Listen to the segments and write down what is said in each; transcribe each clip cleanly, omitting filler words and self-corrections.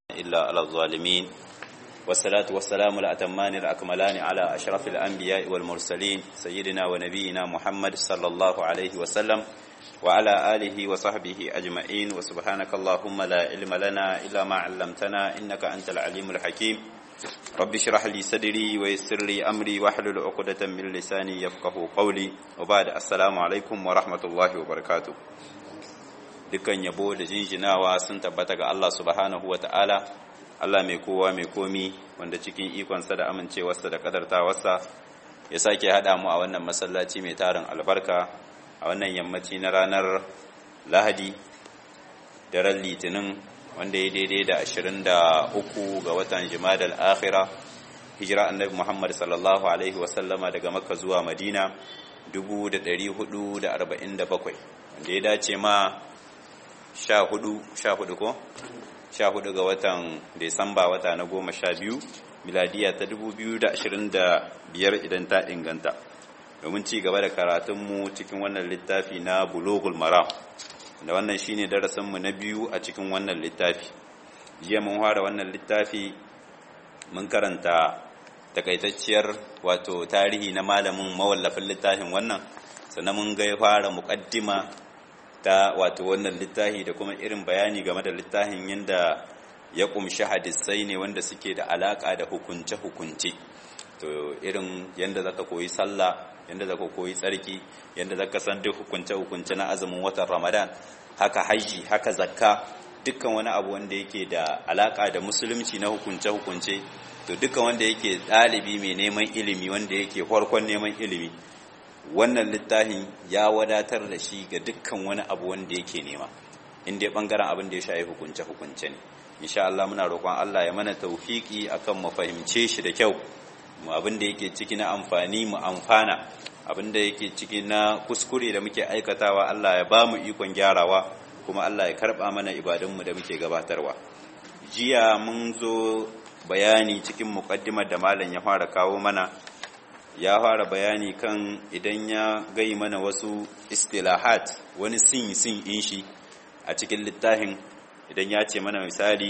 إلا على الظالمين والصلاة والسلام الأتمان الأكملان على أشرف الأنبياء والمرسلين سيدنا ونبينا محمد صلى الله عليه وسلم وعلى آله وصحبه أجمعين وسبحانك اللهم لا علم لنا إلا ما علمتنا إنك أنت العليم الحكيم رب اشرح لي صدري ويسر لي أمري واحلل عقدة من لساني يفقهوا قولي وبعد السلام عليكم ورحمة الله وبركاته. Dukan yabo da jinjinawa sun tabbata ga Allah subhanahu wa ta'ala, Allah mai kowa mai komi wanda cikin ikonsa da amincewarsa da kadartawarsa ya sake haɗa mu a wannan masallaci mai tarin albarka a wannan yammaci na ranar Lahadi, daren Litinin wanda ya daidai da 23 ga watan Jumadal Akhira, hijira annabi Muhammad sallallahu alaihi wasallama daga Makka zuwa Madina 1447 wanda ya dace ma 14 ga watan Desamba wata na 12 miladiya ta 2025 idan ta inganta, domin ci gaba da karatunmu cikin wannan littafi na Bulughul Maram, da wannan shine darasinmu na biyu a cikin wannan littafi. Jiya mun fara wannan littafi mun karanta takaitacciyar wato tarihi na malamin mawallafin littafin wannan, sannan mun ga ya fara muqaddima ta wato wannan littafi da kuma irin bayani game da littafin yadda ya kumshi hadisai ne wanda suke da alaka da hukunce-hukunce, to irin yadda zaka koyi sallah, yadda zaka koyi tsarki, yadda zaka san duk hukunce-hukunce na azumin watan Ramadan, haka haji, haka zakka, dukkan wani abu wanda yake da alaka da musulunci na hukunce-hukunce, to dukkan wanda yake ɗalibi mai neman ilimi, wanda yake farkon neman ilimi, wannan littafin ya wadatar da shi ga dukkan wani abu wanda yake nema, inda bangaren abin da ya shafi hukunce-hukunce ne. Insha Allah muna roƙon Allah ya mana tawfiki akan mu fahimce shi da kyau, mu abin da yake ciki na amfani mu amfana, abin da yake ciki na kuskure da muke aikatawa Allah ya ba mu ikon gyarawa, kuma Allah ya karba mana ibadunmu da muke gabatarwa. Jiya mun zo bayani cikin muqaddimar da malam ya fara kawo mana, ya fara bayani kan idan ya gai mana wasu istilahat, wani sin in shi a cikin littafin, idan ya ce mana misali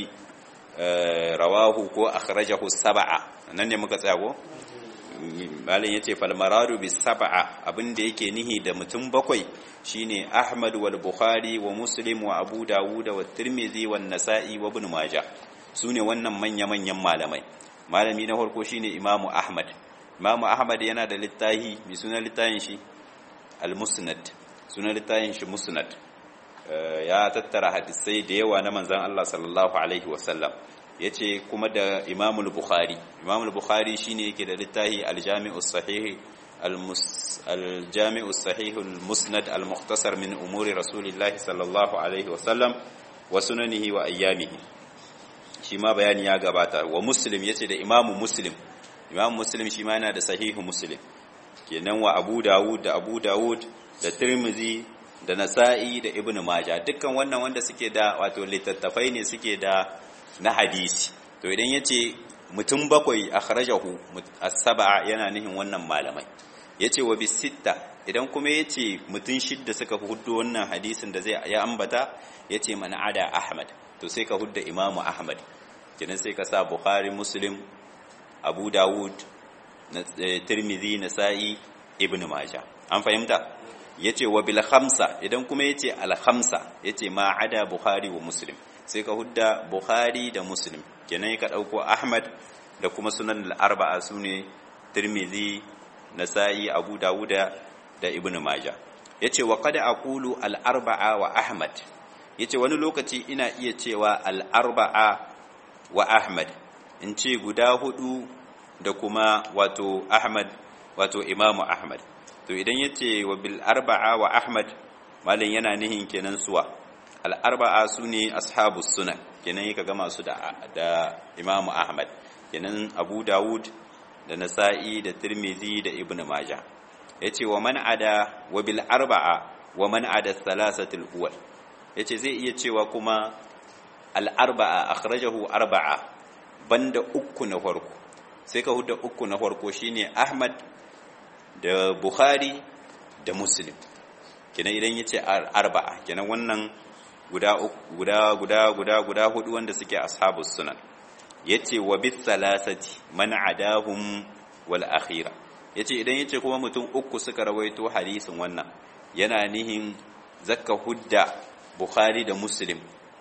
rawahu ko akhrajahu sab'a, nan ne muka tsaya ko malin yace fal maradu bis sab'a, abinda yake nihi da mutum bakwai shine Ahmad wal Bukhari wa Muslim wa Abu Dawud wa Tirmidhi wa Nasa'i wa Ibn Majah. Sune wannan manya-manyan malamai. Malami na farko shine Imam Ahmad. Imam Ahmad yana da littafi, mai sunan littafin shi Al-Musnad, sunan littafin shi Musnad. Ya tattara hadisai da yawa na manzon Allah sallallahu alaihi wasallam. Yace kuma da Imam al-Bukhari. Imam al-Bukhari shine yake da littafi Al-Jami'u as-Sahih Al-Jami'u as-Sahih al-Musnad al-Mukhtasar min umuri Rasulillah sallallahu alaihi wasallam wa sunanihi wa ayyamihi. Shi ma bayani ya gabata. Wa Muslim yace da Imam Muslim. Imam Muslim shi ma yana da sahihu Muslim, kenan wa Abu Dawud da Tirmidhi da Nasa'i da Ibn Majah, dukkan wannan wanda suke da wato littattafai ne suke da na hadisi. To idan yace mutum bakwai akhrajahu as-sab'a yana nihin wannan malamai. Yace wa bis-sitta, idan kuma yace mutum shidda suka huddo wannan hadisin da zai ya ambata, yace man ada Ahmad, to sai ka hudda Imam Ahmad, kenan sai ka sa Bukhari, Muslim, Abu Dawud, Tirmidhi, Nasa'i, Ibn Majah. An fahimta? Yace wa bil khamsa, idan kuma yace al khamsa, yace ma ada Bukhari wa Muslim, sai ka hudda Bukhari da Muslim, kenan ka dauko Ahmad da kuma sunan al arba'a sune Tirmidhi, Nasa'i, Abu Dawud da Ibn Majah. Yace wa qad aqulu al arba'a wa Ahmad, yace wani lokaci ina iya cewa al arba'a wa Ahmad, in ce guda hudu da kuma wato Ahmad, wato Imamu Ahmad. To idan yace wa bil arba'a wa Ahmad, malin yana nihin kenan suwa al arba'a sune ashabus sunan, kenan yake gama su da Imamu Ahmad, kenan Abu Dawud da Nasa'i da Tirmidhi da Ibn Majah. Yace wa man ada wa bil arba'a wa man ada thalathatul awwal, yace zai iya cewa kuma al arba'a akhrajahu arba'a, banda uku na farko, sai ka huda uku na farko shine Ahmad da Bukhari da Muslim, kenan idan yace arba'a, kenan wannan guda hudu wanda suke ashabus sunan. Yace wa bis salasati man adahum wal akhira. Yace idan yace kuma mutum uku suka rawaito hadisin wannan, yana nihin zakka hudda Bukhari da Muslim,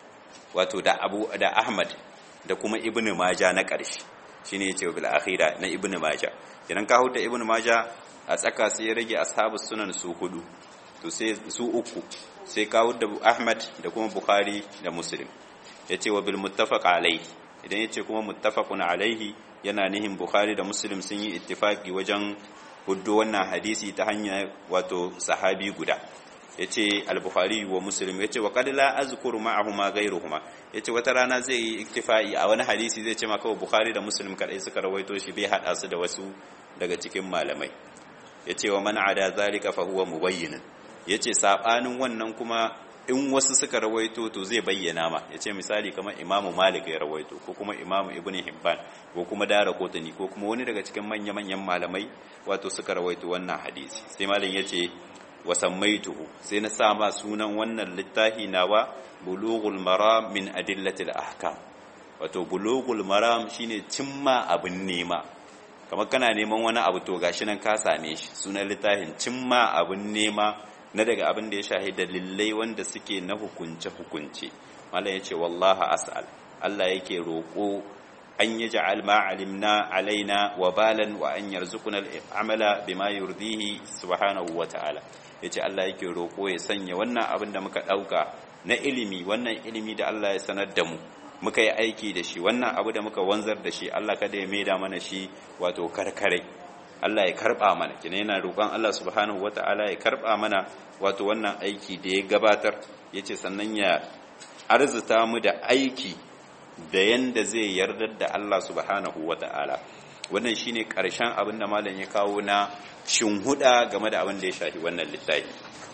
wato da Ahmad da kuma Ibn Majah na ƙarshe, shine yace bil akhira na Ibn Majah. Idan ka hudda Ibn Majah a tsaka sai ya rage ashabus sunan su hudu, to sai su uku, sai ka hudda Ahmad da kuma Bukhari da Muslim. Yace wa bil muttafaq alayhi, idan yace kuma muttafaqun alayhi yana nihin Bukhari da Muslim sun yi ittifaki wajen huddo wannan hadisi ta hanya wato sahabi guda. Yace al-Bukhari wa Muslim, yace wa qad la azkuru ma'ahuma ghayruhuma, yace wata rana zai yi iktifai a wani hadisi zai ce maka Bukhari da Muslim kadai suka rawaito shi, bai hada su da wasu daga cikin malamai. Yace wa man ada zalika fa huwa mubayyin, yace sabanin wannan kuma in wasu suka rawaito to zai bayyana ma. Yace misali kamar Imam Malik ya rawaito, ko kuma Imam Ibn Hibban, ko kuma Daraqutni, ko kuma wani daga cikin manyan malamai wato suka rawaito wannan hadisi. Sai malam yace wasammaituhu, sai na sa ma sunan wannan littafi nawa bulughul maram min adillatil ahkam. Wato bulughul maram shine cimma abin nema, kamar kana neman wani abu to gashi nan ka same shi. Sunan littafin cimma abin nema na daga abin da ya shahi dalilai wanda suke na hukunce mallan yace wallahi as'al, Allah yake roko an yaj'al ma alimna alaina wa balan wa an yarzuquna al-amala bima yurdihi subhanahu wa ta'ala. Yace Allah yake roko ya sanya wannan abin da muka dauka na ilimi, wannan ilimi da Allah ya sanar da mu muka yi aiki da shi, wannan abu da muka wanzar da shi, Allah kada ya maida mana shi wato karkare, Allah ya karba mana. Kina yana roƙon Allah subhanahu wata'ala ya karba mana wato wannan aiki da ya gabatar. Yace sannan ya arzuta mu da aiki da yanda zai yardar da Allah subhanahu wata'ala. Wannan shine ƙarshen abin da malam ya kawo na shinhuda game da abin da ya shafi wannan littafi.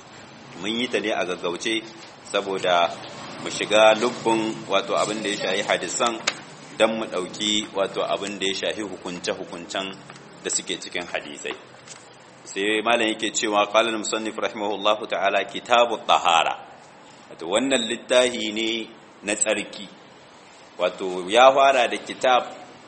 Mun yi ta ne a gaggauce saboda mu shiga lubbun wato abin da ya shafi hadisan, dan mu dauki wato abin da ya shafi hukunce-hukuncen da suke cikin hadisai. Sai malam yake cewa qala al-musannif rahimahullahu ta'ala kitabut tahara, wato wannan littafi ne na tsarki. Wato ya fara da kitab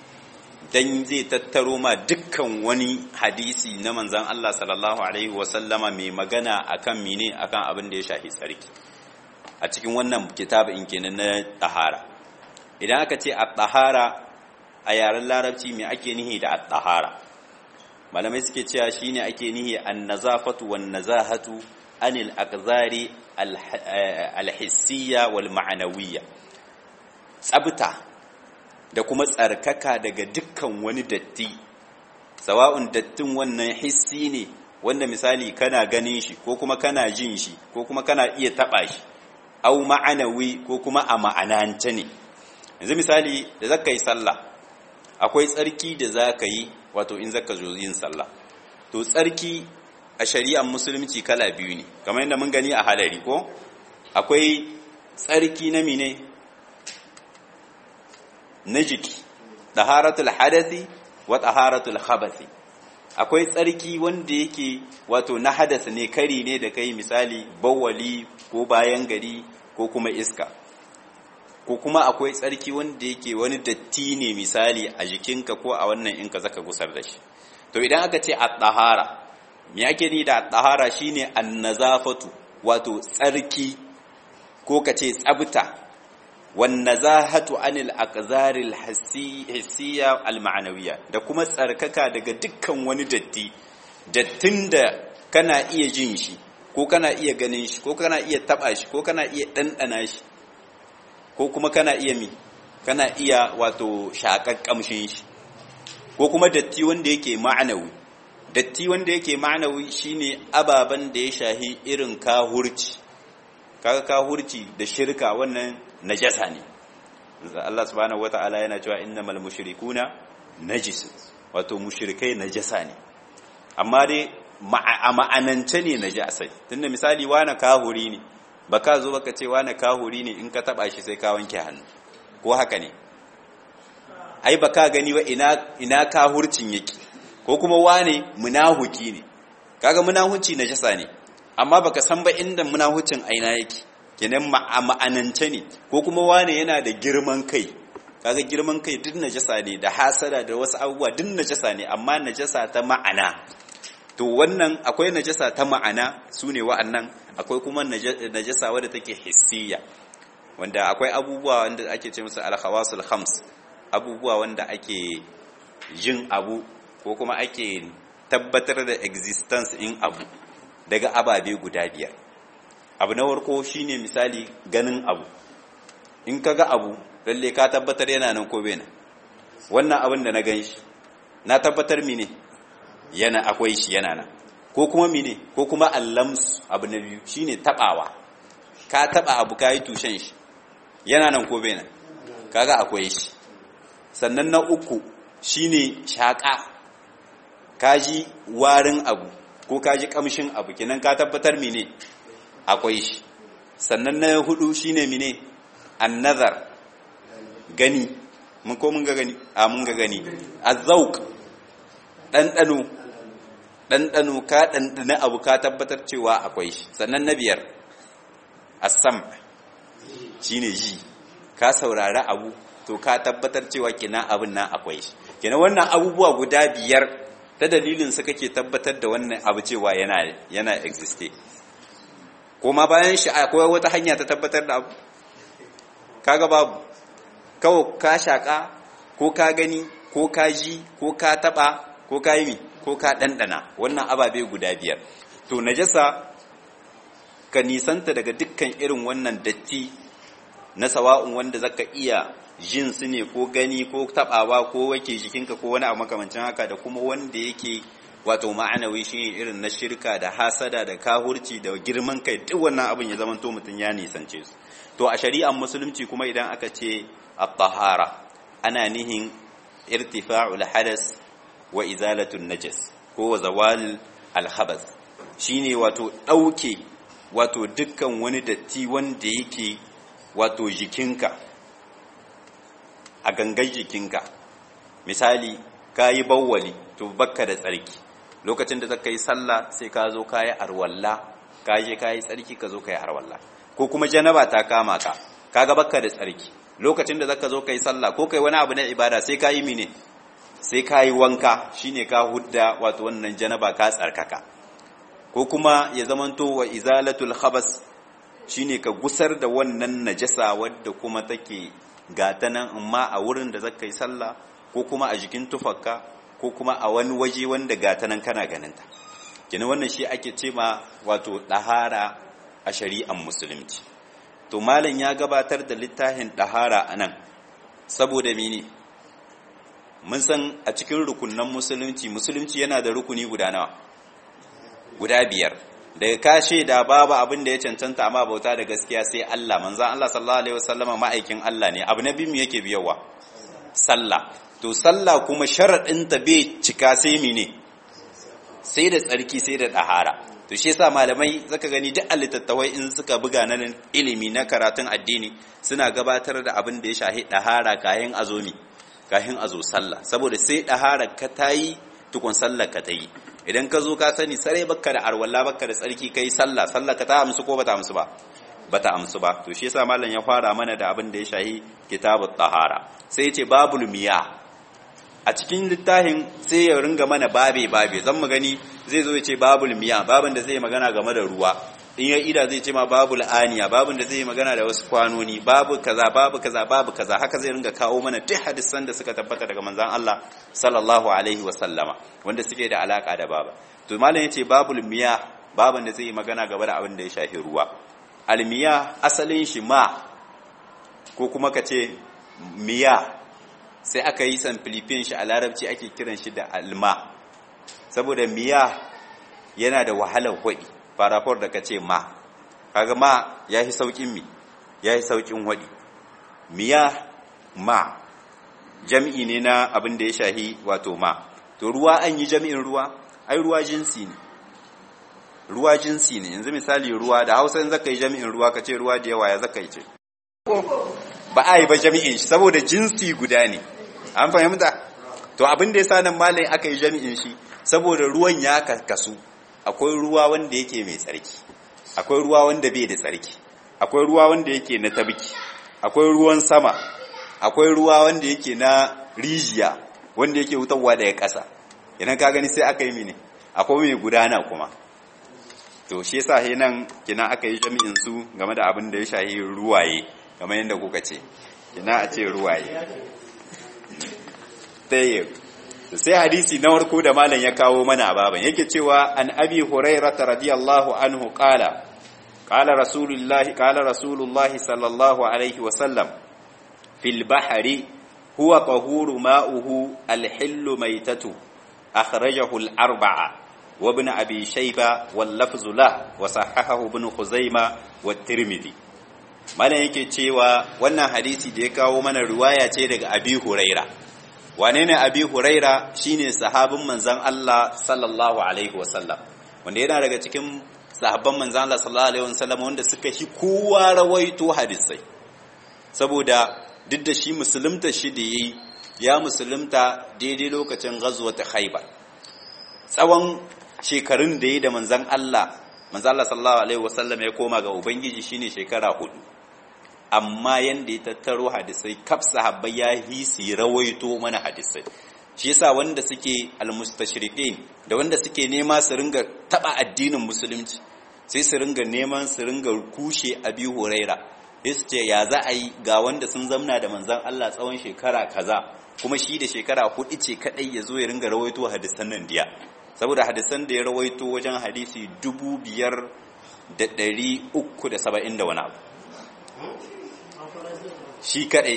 dan zai tattaro ma dukkan wani hadisi na manzon Allah sallallahu alaihi wasallama mai magana akan mene, akan abin da ya shafi tsarki. A cikin wannan kitabin kenan na tahara. Idan aka ce at-tahara a yaren larabci me ake nihi da at-tahara? Malamai suke cewa shine ake nihi an-nazafatu wan-nazahatu anil aqzari al-hissiyya wal ma'nawiyya. Tsabta da kuma tsarkaka daga dukkan wani datti, sawa'un dattin wannan hissi ne wanda misali kana ganin shi ko kuma kana jin shi ko kuma kana iya taba shi, au ma'anawi ko kuma a ma'anance ne. Yanzu misali da zaka yi sallah, akwai tsarki da zaka yi wato in zaka zo yin sallah. To tsarki a shari'ar musulunci kala biyu ne, kamar yadda mun gani a halari ko akwai tsarki na mine na jiki, taharatul hadathi wa taharatul khabathi. Akwai tsarki wanda yake wato na hadas ne, kari ne da kai, misali bawali ko bayan gari ko kuma iska. Ko kuma akwai tsarki wanda yake wani datti ne misali a jikinka ko a wannan inka zaka gusar da shi. To idan aka ce at-tahara, me ake ni da at-tahara? Shine an-nazafatu, wato tsarki ko kace tsabta, wan nazahatu anil aqzaril hissiyya al ma'nawiyya, da kuma tsarkaka daga dukkan wani datti, dattin da kana iya jin shi ko kana iya ganin shi ko kana iya taba shi ko kana iya dandana shi ko kuma kana iya wato shakar kamshin shi, ko kuma datti wanda yake ma'anawi. Datti wanda yake ma'anawi shine ababan da ya shahi irin kahurci. Kaga kahurci da shirka wannan najasa ne. Allah subhanahu wata'ala yana cewa innamal mushrikuna najis, wato mushrikai najasa ne. Amma dai a ma'anance ne najasa. Tunda misali wani kahuri ne, baka zo baka ce wani kahuri ne in ka taba shi sai ka wanke hannu, ko haka ne? Ai baka gani ba ina kahurcin yake. Ko kuma wane munahuki ne, kaga munahuci najasa ne, amma baka san ba inda munahucin aina yake. kenan ma'anance ne, ko kuma wane yana da girman kai, kaga girman kai duk najasa ne, da hasada da wasu abubuwa duk najasa ne, amma najasa ta ma'ana. To wannan akwai najasa ta ma'ana sune wa'annan, akwai kuma najasa wadda take hissiya, wanda akwai abubuwa wanda ake ce musu al-khawasul khams, abubuwa wanda ake jin abu ko kuma ake tabbatar da existence in abu daga ababe guda biyar. Abu na farko shine misali ganin abu, in kaga abu lalle ka tabbatar yana nan ko bai nan. Wannan abin da na gan shi na tabbatar mine yana akwai shi yana nan, ko kuma mine, ko kuma allams. Abu na biyu shine tabawa, ka taba abu kai tushen shi yana nan ko bai nan, kaga akwai shi. Sannan na uku shine shaka, kaji warin abu ko kaji kamshin abu, kenan ka tabbatar mine akwai shi. Sannan na hudu shine mine an-nazar, gani, mun ga gani, mun ga gani. Az-zawq, ɗanɗano, ka ɗanɗana abu ka tabbatar cewa akwai shi. Sannan na biyar as-sam', shine ji, ka saurari abu to ka tabbatar cewa kina abin nan akwai shi. Kina wannan abubuwa guda biyar ta dalilin su kake tabbatar da wannan abu cewa yana existe. Kuma bayan shi akwai wata hanya ta tabbatar da abu, kaga babu, kawai ka shaka ko ka gani ko ka ji ko ka taba ko ka yi ko ka dandana, wannan ababe guda biyar. To najasa ka nisanta daga dukkan irin wannan datti na sawa'un wanda zaka iya jin su ne ko gani ko tabawa ko wake jikinka ko wani abu makamancin haka, da kuma wanda yake wato ma'anawi shine irin na shirka da hasada da kahurci da girman kai, duk wannan abin ya zama to mutun ya nisance su. To a shari'ar musulunci kuma idan aka ce at-tahara ana nihin irtifa'ul hadas wa izalatun najas ko zawal al-khabath, shine wato dauke wato dukkan wani datti wanda yake wato jikinka, a gangan jikinka. Misali kayi bawwali to bakka da tsarki, lokacin da zaka yi sallah sai ka zo kayi arwalla, kayi tsarki ka zo kayi arwalla. Ko kuma janaba ta kama ka, kaga bakka da tsarki, lokacin da zaka zo kai sallah ko kai wani abu na ibada sai kayi mine, sai kayi wanka, shine ka hudda wato wannan janaba ka tsarkaka. Ko kuma ya zamanto wa izalatul khabas, shine ka gusar da wannan najasa wadda kuma take gata nan, amma a wurin da zaka yi sallah ko kuma a jikin tufarka ko kuma a wani waje wanda gata nan kana ganinta. Kina wannan shi ake ce ma wato dahara a shari'an musulunci. To malam ya gabatar da littafin dahara anan saboda mene? Mun san a cikin rukunan musulunci yana da rukuni guda nawa? Guda biyar. Daga kashe da babu abin da ya cancanta amma bauta da gaskiya sai Allah, manzon Allah sallallahu alaihi wasallam ma'aikin Allah ne. Abu na biyu yake biyawa? Sallah. To sallah kuma sharadin ta bai cika sai mene? Sai da tsarki, sai da dahara. To shi yasa malamai zaka gani duk alittattawai in suka buga na ilimi na karatun addini suna gabatar da abin da ya shahi dahara kayan azo sallah, saboda sai dahara ka tayi tukun sallar ka tayi. Idan ka zo ka sani sarai bakka da arwalla, bakka da tsarki kai sallah ka ta amsu ko bata amsu ba? Bata amsu ba. To shi yasa mallam ya fara mana da abin da ya shahi kitabut tahara. Sai yace babul miyah. A cikin littafin sai ya ringa mana babe zan mu gani zai zo ya ce babul miyah, babin da zai magana game da ruwa. In ya ida zai ce ma babul aniya, babin da zai magana da wasu kwanoni, babu kaza, haka zai ringa kawo mana duk hadisan da suka tabbata daga manzon Allah sallallahu alaihi wasallama wanda suke da alaka da baba. To malam yace babul miyah, babin da zai magana game da abin da ya shafi ruwa. Al miyah asalin shi ma ko kuma kace miyah, sai aka yi samfilifin shi a larabci ake kiran shi da alma, saboda miyah yana da wahalar hudi farafor da kace ma, kaga ma yahi saukin hudi. Miyah ma jami'i ne na abin da ya shahi wato ma. To ruwa an yi jami'in ruwa, ai ruwa jinsi ne. Yanzu misali ruwa da Hausa in zaka yi jami'in ruwa kace ruwa da yawa ya zaka yi ce ba a yi ba jami'in shi saboda jinsi guda ne, an fahimta. To abin da yasa nan malai aka yi jami'in shi saboda ruwan ya kasu, akwai ruwa wanda yake mai tsarki, akwai ruwa wanda bai da tsarki, akwai ruwa wanda yake na tabki, akwai ruwan sama, akwai ruwa wanda yake na rijiya wanda yake wutarwa daga ƙasa. Idan ka gani sai aka yi mini akwai mai gudana kuma. To shi yasa he nan kina aka yi jami'in su game da abin da ya shahi ruwaye kamar yadda kuka ce. Kina a ce ruwaye. Tayyib. Sai hadisi na farko da malam ya kawo mana a baban yake cewa an Abi Hurairah radiyallahu anhu qala qala rasulullahi sallallahu alaihi wa sallam fil bahri huwa tahuru ma'uhu al-hillu maytatu akhrajahu al-arba'a wa ibn abi shayba wal lafzu lahu wa sahahahu ibn khuzaimah wa tirmidhi. Malam yake cewa wannan hadisi da ya kawo mana riwaya ce daga Abi Hurairah. Wane ne Abi Huraira? Shine sahabin manzon Allah sallallahu alaihi wasallam, wanda yana daga cikin sahabban manzon Allah sallallahu alaihi wasallam wanda suka shi kowa rawaito hadisai, saboda duk da shi musulunta shi da yayi ya musulunta daidai lokacin ghazwat Khaibar. Tsawon shekarun da yayi da manzon Allah sallallahu alaihi wasallam ya koma ga ubangiji shine shekara 4. Amma yanda ya tattaro hadisai kaf sahabbai ya hisi rawaito mana hadisai. Shi yasa wanda suke almustashriqin da wanda suke nema su ringa taba addinin musulunci sai su ringa neman su ringa kushe Abi Huraira. Yace ya za a yi ga wanda sun zamna da manzon Allah tsawon shekara kaza kuma shi da shekara 4 ce kadai yazo ya ringa rawaito hadisan nan diya. Saboda hadisan da ya rawaito wajen hadisi 5370 da wani abu. Shi kadai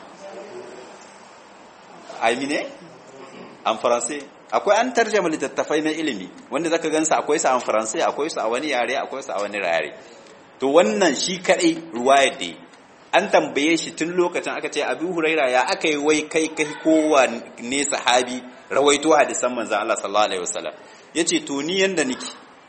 aimine an faransai akwai an tarjama littattafai na ilimi wanda zaka gansa akwai su an faransai akwai su a wani yare akwai su a wani yare. To wannan shi kadai ruwayar da an tambaye shi tun lokacin aka ce Abu Huraira ya aka yi wai kai kowa ne sahabi rawaito hadisan manzon Allah sallallahu alaihi wasallam. Yace to ni yanda niki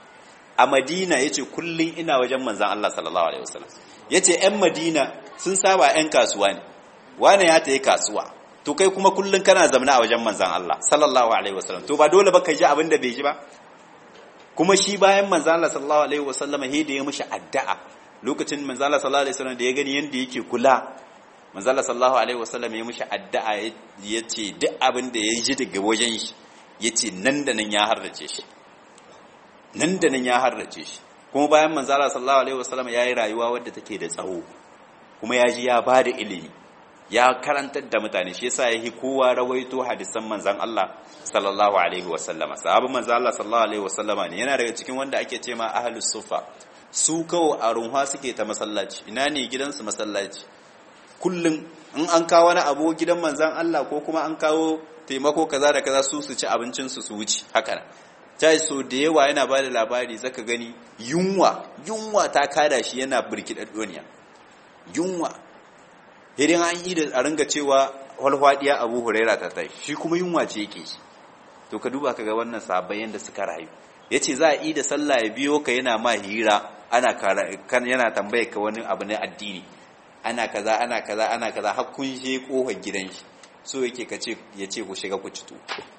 a Madina yace kullun ina wajen manzon Allah sallallahu alaihi wasallam. Yace ƴan Madina sun saba ƴan kasuwa ne, wane ya tayi kasuwa, to kai kuma kullun kana zamna a wajen manzon Allah sallallahu alaihi wasallam, to ba dole ba ka ji abin da bai ji ba. Kuma shi bayan manzon Allah sallallahu alaihi wasallam he da ya mishi addu'a lokacin manzon Allah sallallahu alaihi wasallam da ya gani yanda yake kula, manzon Allah sallallahu alaihi wasallam ya mishi addu'a yace duk abin da ya ji daga wajen shi yace nan da nan ya harrace shi, nan da nan ya harrace shi. Kuma bayan manzon Allah sallallahu alaihi wasallam yayi rayuwa wadda take da tsawo, kuma ya ji ya bada ilimi, ya karantar da mutane, shi yasa yake kowa rawaito hadisan manzon Allah sallallahu alaihi wasallama. Sahabban manzon Allah sallallahu alaihi wasallama ne, yana daga cikin wanda ake ce ma ahlus suffa. Su kawo a runwa suke ta masallaci, ina ne gidansu masallaci. Kullum in an kawo wani abu gidan manzon Allah ko kuma an kawo taimako kaza da kaza su ci abincin su wuce haka. Tai so da yawa yana ba da labari zaka gani yunwa ta kada shi yana birkidar duniya. Yunwa idan an yi da a ringa cewa walwadiya Abu Huraira ta tai, shi kuma yunwa ce yake shi. To ka duba kaga wannan sahabbai yanda suka rayu. Yace za a yi da sallah ya biyo ka yana ma hira, yana tambaye ka wani abu na addini, ana kaza har kun je kofar gidan shi, so yake yace ku shiga ku ci to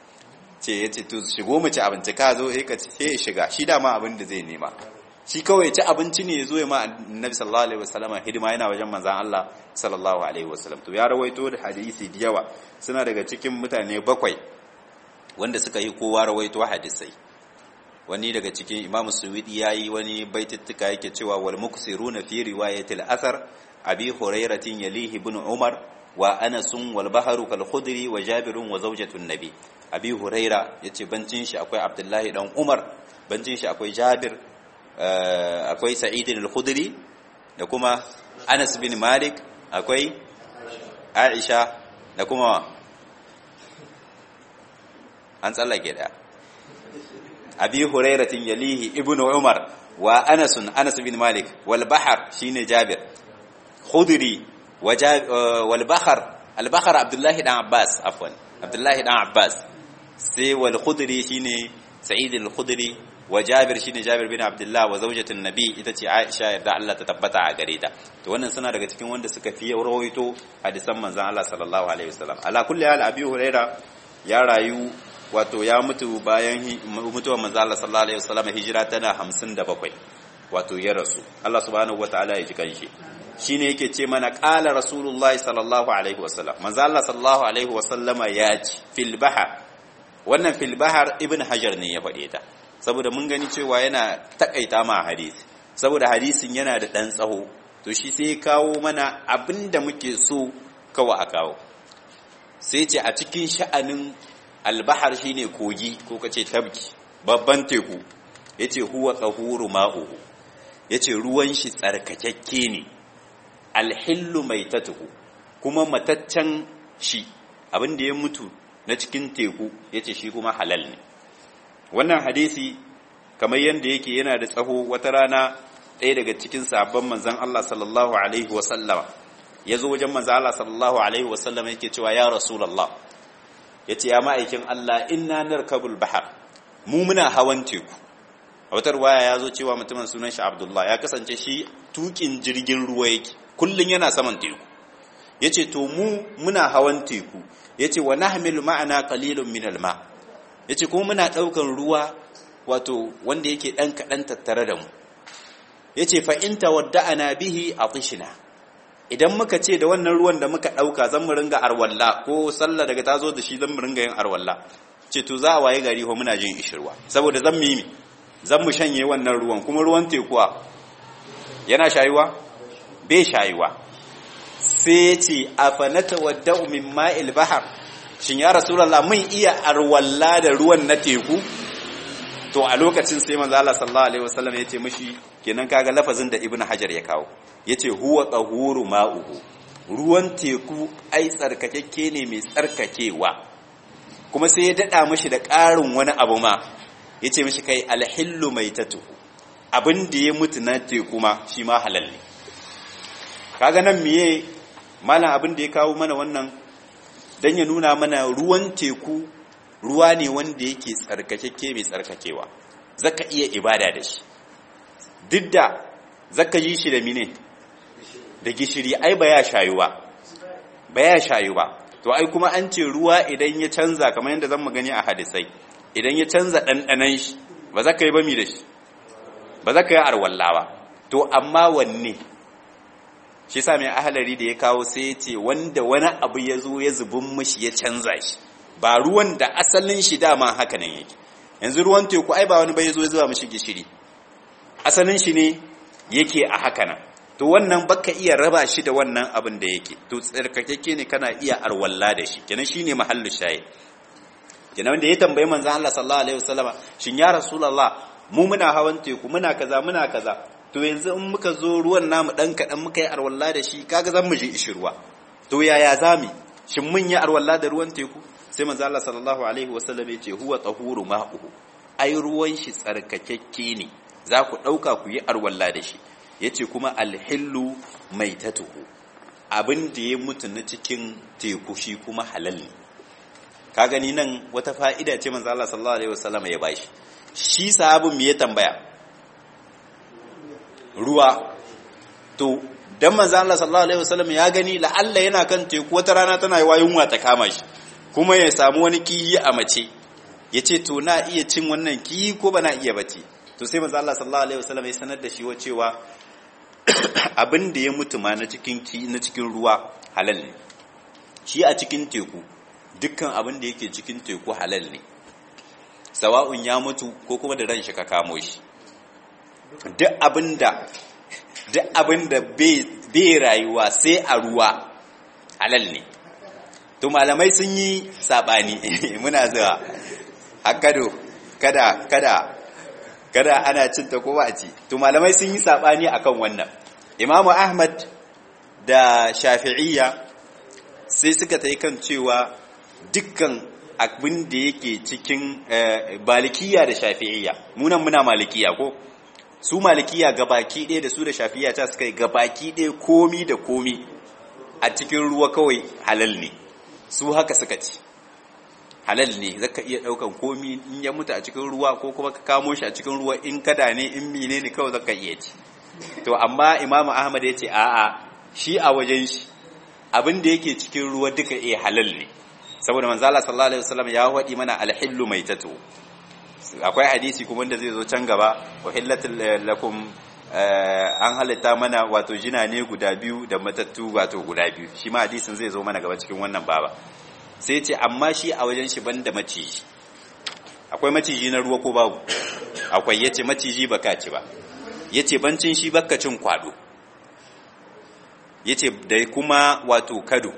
yace to shigo mu ci abinci, ka zo ka ce sai shiga, shi dama abin da zai nema shi kawai ci abinci ne yazo ya ma annabi sallallahu alaihi wasallam hidima, yana wajen manzon Allah sallallahu alaihi wasallam. To ya rawaito da hadisi da yawa, suna daga cikin mutane 7 wanda suka yi kowa rawaito hadisai. Wani daga cikin Imam Suwidi yayi wani baitittuka yake cewa wal muksiruna fi riwayatil athar Abi Hurairatin yalihi ibn Umar wa Anas wal Bahru kal Khudri wa Jabir wa zawjatun Nabi. Abi Huraira yace bancin shi akwai Abdullahi dan Umar, bancin shi akwai Jabir, akwai Sa'id al-Khudri da kuma Anas bin Malik, akwai Aisha da kuma an tsallake da Abi Hurairatin yalihi ibn Umar wa Anas bin Malik wal Bahr shine Jabir, Khudri wal Bahr al-Bahr Abdullahi dan Abbas, afwan Abdullahi dan Abbas, sai wal Khudri shine Sa'id al-Khudri wa Jabir shine Jabir bin Abdullah wa zawjatun Nabi ita ce Aisha yarda Allah ta tabbata a gare ta. To wannan suna daga cikin wanda suka fi rawaito hadisan manzon Allah sallallahu alaihi wasallam. Ala kulli hal Abi Huraira ya rayu wato ya mutu bayan mutuwar manzon Allah sallallahu alaihi wasallam, hijira tana 57. wato ya rasu Allah subhanahu wataala ya ji kanshi shine yake ce mana qala rasulullahi sallallahu alaihi wasallam manzo Allah sallallahu alaihi wasallama ya ce fil bahar wannan fil bahar ibn hajar ne ya faɗe ta saboda mun gani cewa yana takaita ma hadisi saboda hadisin yana da dan tsaho to shi sai ya kawo mana abinda muke so kawai a kawo sai ce a cikin sha'anin albahar shine kogi ko kace tabki babban teku yace huwa tahuru ma'uhu yace ruwan shi tsarkakakke ne alhillu maitatuhu kuma mataccen shi abinda ya mutu na cikin teku yace shi kuma halal ne wannan hadisi kamar yanda yake yana da tsaho wata rana ɗaya daga cikin sahabban manzon Allah sallallahu alaihi wasallama yazo wajen manzon Allah sallallahu alaihi wasallama yake cewa ya rasulullah yace ya ma'aikin Allah inna narkabul bahar mu muna hawan teku a wata riwaya yazo cewa mutumin sunan shi Abdullah ya kasance shi tukin jirgin ruwa yake kullun yana saman teku yace to mu muna hawan teku yace wa nahmilu ma'ana qalilun min alma yace kuma muna daukan ruwa wato wanda yake dan kadan tattare da mu yace fa in tawadda'ana bihi atishna idan muka ce da wannan ruwan da muka dauka zan mu ringa arwalla ko sallah daga tazo da shi zan mu ringa yin arwalla ce to za a waye gari ho muna jin ishirwa saboda zan mu shanye wannan ruwan kuma ruwan tekuwa yana shayuwa bai shayuwa sai ce afanata wadda'u min ma'il bahar shin ya rasulullah mun iya arwalla da ruwan na teku to a lokacin sai manzo Allah sallallahu alaihi wasallam yace mishi kenan kaga lafazin da ibnu hajar ya kawo yace huwa tahuru ma'uhu ruwan teku ai tsarkakekke ne mai tsarkakewa kuma sai ya dada mishi da ƙarin wani abu ma yace mishi kai alhillu maitatu abin da ya mutu na teku ma shi ma halal ne kaga nan miye malam abin da ya kawo mana wannan dan ya nuna mana ruwan teku ruwa ne wanda yake tsarkakekke mai tsarkakewa zaka iya ibada da shi duk da zaka yi shi da mine da gishiri ai ba ya shayu ba to ai kuma an ce ruwa idan ya canza kamar yadda zan gani a hadisai idan ya canza ɗanɗanan shi ba zaka yi ba mi da shi ba zaka yi arwalla ba to amma wanne shi sa mai ahalari da ya kawo sai ya ce wanda wani abu ya zo ya zubin mashi ya canza shi ba ruwan da asalin shi dama haka nan yake yanzu ruwan teku ai ba wani bai zo ya zuba mashi gishiri asalin shi ne yake a haka nan to wannan baka iya raba shi da wannan abin da yake to tsarkakeke ne kana iya arwalla da shi kenan shine mahallu shayi kenan wanda ya tambayi manzon Allah sallallahu alaihi wasallama shin ya rasulullah mu muna hawan teku muna kaza to yanzu in muka zo ruwan namu dan kadan muka yi arwalla da shi kaga zan mu je ishirwa to yaya zami shin mun yi arwalla da ruwan teku sai manzo Allah sallallahu alaihi wasallam ya ce huwa tahuru ma'uhu ai ruwan shi tsarkakekke ne za ku dauka ku yi arwalla da shi yace kuma alhillu maitatuhu abin da ya mutu na cikin teku shi kuma halal ne ka gani nan wata fa'ida ce manzo Allah sallallahu alaihi wasallam ya bashi shi sahabin me ya tambaya ruwa to dan manzo Allah sallallahu alaihi wasallam ya gani la'alla yana kan teku wata rana tana yi yunwa ta kama shi kuma ya samu wani kiyi a mace yace to na iya cin wannan kiyi ko ba na iya bace to sai manzo Allah sallallahu alaihi wasallam ya sanar da shi cewa abin da ya mutu ma na cikin ruwa halal ne shi a cikin teku dukkan abin da yake cikin teku halal ne sawa'un ya mutu ko kuma da ran shi ka kamo shi duk abin da bai rayuwa sai a ruwa halal ne to malamai sun yi sabani muna zuwa hakado kada ana cinta ko ba a ci to malamai sun yi sabani akan wannan imamu ahmad da shafi'iyya sai suka ta yi kan cewa dukkan abin da yake cikin malikiya da shafi'iyya munan muna malikiya ko su malikiya gabaki ɗaya da su da shafi'iyya ta suka yi gabaki ɗaya komi da komi a cikin ruwa kawai halal ne su haka suka ci halal ne zaka iya daukan komi in ya mutu a cikin ruwa ko kuma ka kamo shi a cikin ruwa in kada ne in mine ne kawai zaka iya ci to amma imamu ahmad ya ce a'a shi a wajen shi abin da yake cikin ruwa duka halal ne saboda manzo Allah sallallahu alaihi wasallam ya wadi mana alhillu maitatu akwai hadisi kuma wanda zai zo can gaba wa hillatul lakum an halitta mana wato jina ne guda biyu da matattu wato guda biyu, shi ma hadisin zai zo mana gaba cikin wannan baba. Sai ce amma shi a wajen shi banda maciji. Akwai maciji na ruwa ko babu? Akwai. Yace maciji baka ci ba. Yace bancin shi baka cin kwado. Yace da kuma wato kado.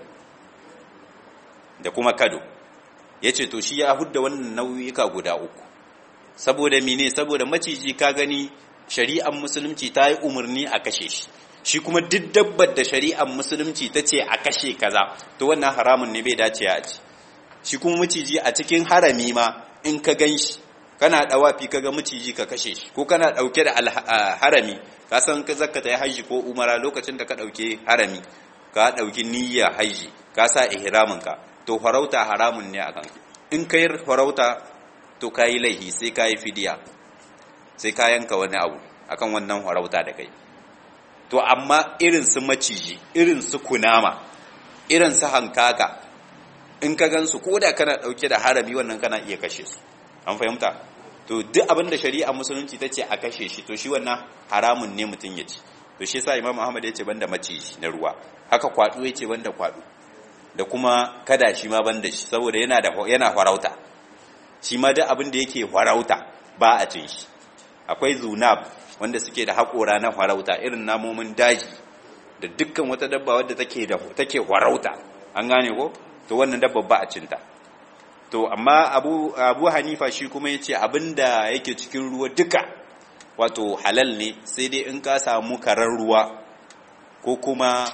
Da kuma kado. Yace to shi ya hudda wannan nau'ika guda uku. Saboda mene? Saboda maciji ka gani shari'ar musulunci ta yi umarni a kashe shi. Shi kuma duk dabbar da shari'ar musulunci ta ce a kashe kaza, to wannan haramun ne bai dace a ci. Shi kuma maciji a cikin harami ma in ka gan shi, kana dawafi ka ga maciji ka kashe shi, ko kana dauke da harami, ka san ka zakka ta yi haji ko umara lokacin da ka dauke harami, ka dauki niyya haji, ka sa ihramin ka, to farauta haramun ne a kanka. In kai farauta to kai laihi, sai kai fidiya, sai ka yanka wani abu akan wannan farauta da kai. To amma irin su maciji, irin su kunama, irin su hankaka, in ka gansu ko da kana dauke da harami wannan kana iya kashe su. An fahimta? To duk abin da shari'a musulunci ta ce a kashe shi, to shi wannan haramun ne mutum ya ci. To shi yasa Imam Ahmad ya ce banda maciji na ruwa, haka kwado ya ce banda kwado, da kuma kada shi ma banda shi, saboda yana farauta. Shi ma duk abin da yake farauta ba a cin shi. Akwai zunab wanda suke da haƙora na farauta, irin namomin daji da dukkan wata dabba wadda take farauta, an gane ko? To wannan dabba ba a cinta. To amma Abu Hanifa shi kuma yace abinda yake cikin ruwa duka wato halal ne, sai dai in ka samu karar ruwa ko kuma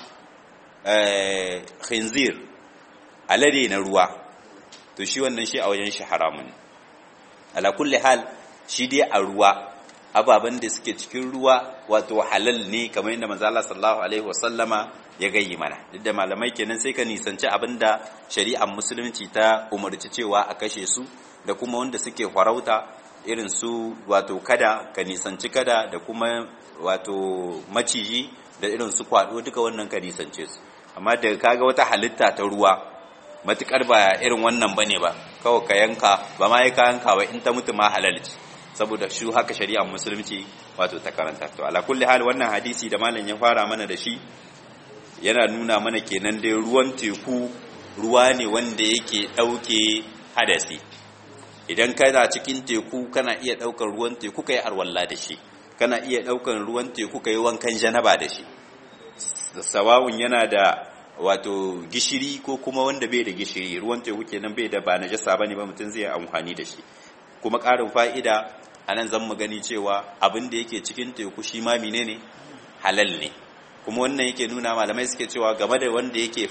khinzir, alade na ruwa, to shi wannan shi a wajen shi haramun. Ala kulli hal shi dai a ruwa ababen da suke cikin ruwa wato halal ne, kamar yadda manzo Allah sallallahu alaihi wasallama ya gayyi mana. Duk da malamai kenan sai ka nisanci abinda shari'ar musulunci ta umarci cewa a kashe su, da kuma wanda suke farauta irin su wato kada, ka nisanci kada, da kuma wato maciji da irin su kwado, duka wannan ka nisance su. Amma da kaga wata halitta ta ruwa matukar ba irin wannan bane ba, kawai ka yanka, ba ma ka yanka ba, in ta mutu ma halal ce, saboda shi haka shari'ar musulunci wato ta karanta. To ala kulli hal wannan hadisi da malam ya fara mana da shi yana nuna mana kenan dai ruwan teku ruwa ne wanda yake dauke hadasi. Idan kana cikin teku kana iya daukar ruwan teku kai arwalla da shi, kana iya daukar ruwan teku kai wankan janaba da shi, sawawun yana da wato gishiri ko kuma wanda bai da gishiri. Ruwan teku kenan bai da ba najasa bane ba, mutum zai amfani da shi. Kuma ƙarin fa'ida anan zan mu gani cewa abin da yake cikin teku shi ma menene halal ne. Kuma wannan yake nuna, malamai suke cewa game da wanda yake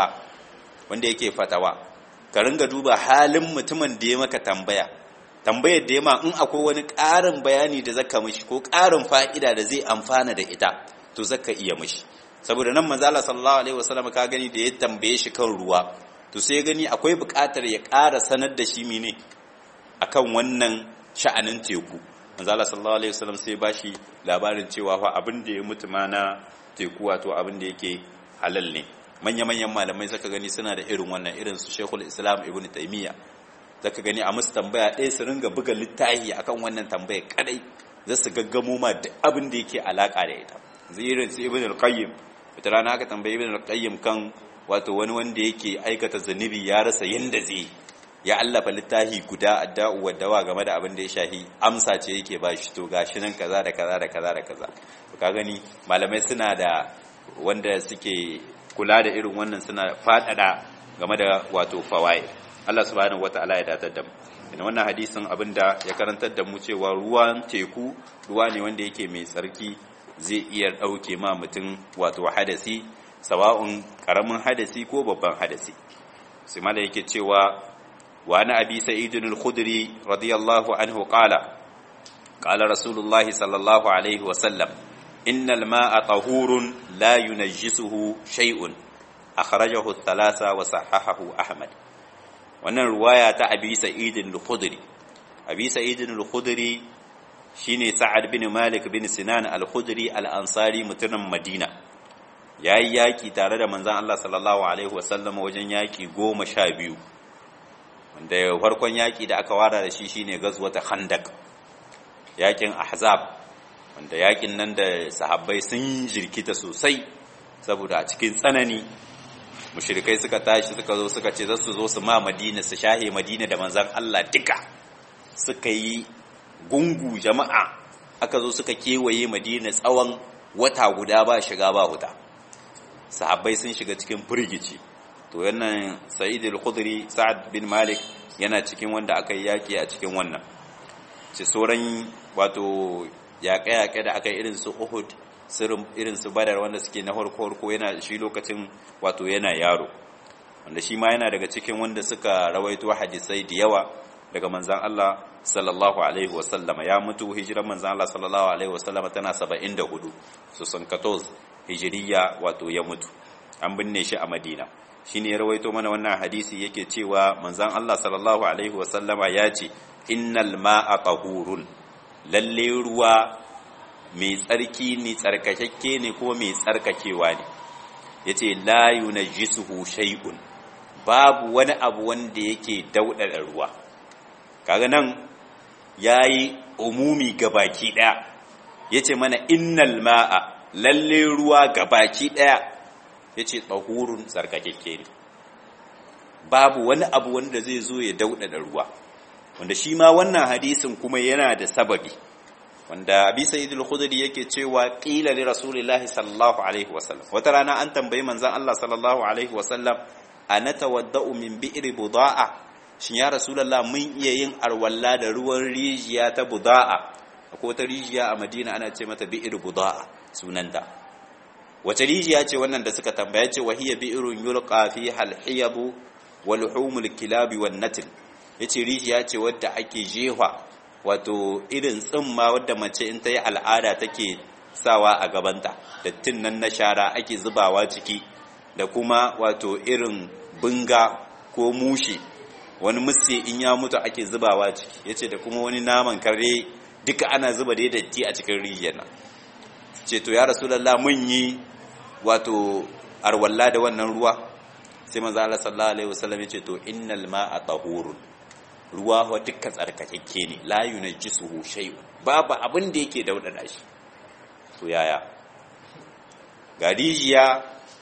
fatawa ka ringa duba halin mutumin da ya maka tambayar da ya ma, in akwai wani ƙarin bayani da zaka mishi ko ƙarin fa'ida da zai amfana da ita, to zaka iya mishi. Saboda nan manzo Allah sallallahu alaihi wasallam ka gani da ya tambaye shi kan ruwa, to sai gani akwai buƙatar ya ƙara sanar da shi mene akan wannan sha'anin teku. Manzo Allah sallallahu alaihi wasallam sai bashi labarin cewa fa abin da ya mutu ma na teku wato abin da yake halal ne. Manya-manyan malamai zaka gani suna da irin wannan, irin su Sheikhul Islam Ibn Taymiyyah, zaka gani a musu tambaya ɗaya su ringa buga littafi akan wannan tambayar kadai, za su gaggamo ma duk abin da yake alaka da ita. Zirin su Ibn al-Qayyim, wata rana aka tambayi Ibn al-Qayyim kan wato wani wanda yake aikata zunubi ya rasa yanda zai, ya allafa littafi guda adda'u wa dawa game da abin da ya shahi, amsa ce yake ba shi, to gashi nan kaza da kaza da kaza da kaza. To ka gani malamai suna da wanda suke kula da irin wannan, suna fadada game da wato fawaid. Allah subhanahu wataala ya datar da mu. Ina wannan hadisin abinda ya karantar da mu cewa ruwan teku ruwa ne wanda yake mai tsarki, zai iya dauke ma mutum wato hadasi, sawa'un karamin hadasi ko babban hadasi. Sai malai yake cewa wa ana abi sa'id al-khudri radiyallahu anhu qala rasulullahi sallallahu alaihi wa sallam innal ma'a tahurun la yunajjisuhu shay'un akhrajahu ath-thalatha wa sahahahu Ahmad. Wannan ruwaya ta Abi Sa'id al-Khudri. Abi Sa'id al-Khudri shine Sa'ad bin Malik bin Sinan al-Khudri al-Ansari, mutumin Madina. Yayi yaki tare da manzon Allah sallallahu alaihi wasallam wajen yaki 12, wanda farkon yaki da aka wara da shi shine gazwat Khandaq, yakin Ahzab. wanda yakin nan da sahabbai sun jirkita sosai saboda a cikin tsanani mushrikai suka tashi suka zo suka ce za su zo su ma Madina su shahe Madina da manzon Allah duka suka yi gungu jama'a aka zo suka kewaye Madina tsawon wata guda ba shiga ba huta sahabbai sun shiga cikin firgici to wannan Sa'id al-Khudri Sa'ad bin Malik yana cikin wanda aka yi yaki a cikin wannan ce sauran wato yaƙe-yaƙe da aka yi irin su Uhud irin su Badar wanda suke na harko yana shi lokacin wato yana yaro wanda shi ma yana daga cikin wanda suka rawaito hadisai da yawa daga manzan Allah sallallahu alaihi wasallama ya mutu hijiran manzan Allah sallallahu alaihi wasallama tana 74 su san 14 hijiriya wato ya mutu an binne shi a Madina shine ya rawaito mana wannan hadisi yake cewa manzan Allah sallallahu alaihi wasallama ya ce innal ma'a tahurun lalle ruwa mai tsarki ne tsarkakakke ne ko mai tsarkakewa ne yace la yunajjisuhu shay'un babu wani abu wanda yake daudada ruwa kaga nan yayi umumi gabaki daya yace mana innal ma'a lalle ruwa gabaki daya yace tahurun tsarkakakke ne babu wani abu wanda zai zo ya daudada ruwa wanda shi ma wannan hadisin kuma yana da sababi wanda Abi Sa'id al-Khudri yake cewa qila li Rasulillahi sallallahu alaihi wasallam wata rana an tambayi manzon Allah sallallahu alaihi wasallam ana tawadda'u min bi'ri buda'a shin ya Rasulullah mun iya yin arwalla da ruwan rijiya ta buda'a akwai wata rijiya a Madina ana ce mata bi'ri buda'a sunanta wace rijiya ce wannan da suka tambaya ce wahiya bi'run yulqa fiha al-hiyabu wa luhumul kilabi wan natl yace rijiya ce wadda ake jefa wato irin tsimma wadda mace in ta yi al'ada take sawa a gabanta dattin nan na shara ake zubawa ciki da kuma wato irin bunga ko mushi wani musse in ya mutu ake zubawa ciki yace da kuma wani naman kare duka ana zuba da datti a cikin rijiyar nan ce to ya rasulullah mun yi wato arwalla da wannan ruwa sai manzo Allah sallallahu alaihi wasallam yace to innal ma'a tahurun ruwa wa dukkan tsarkakakke ne la yunajjisuhu shay'un babu abin da yake daudada shi to yaya ga rijiya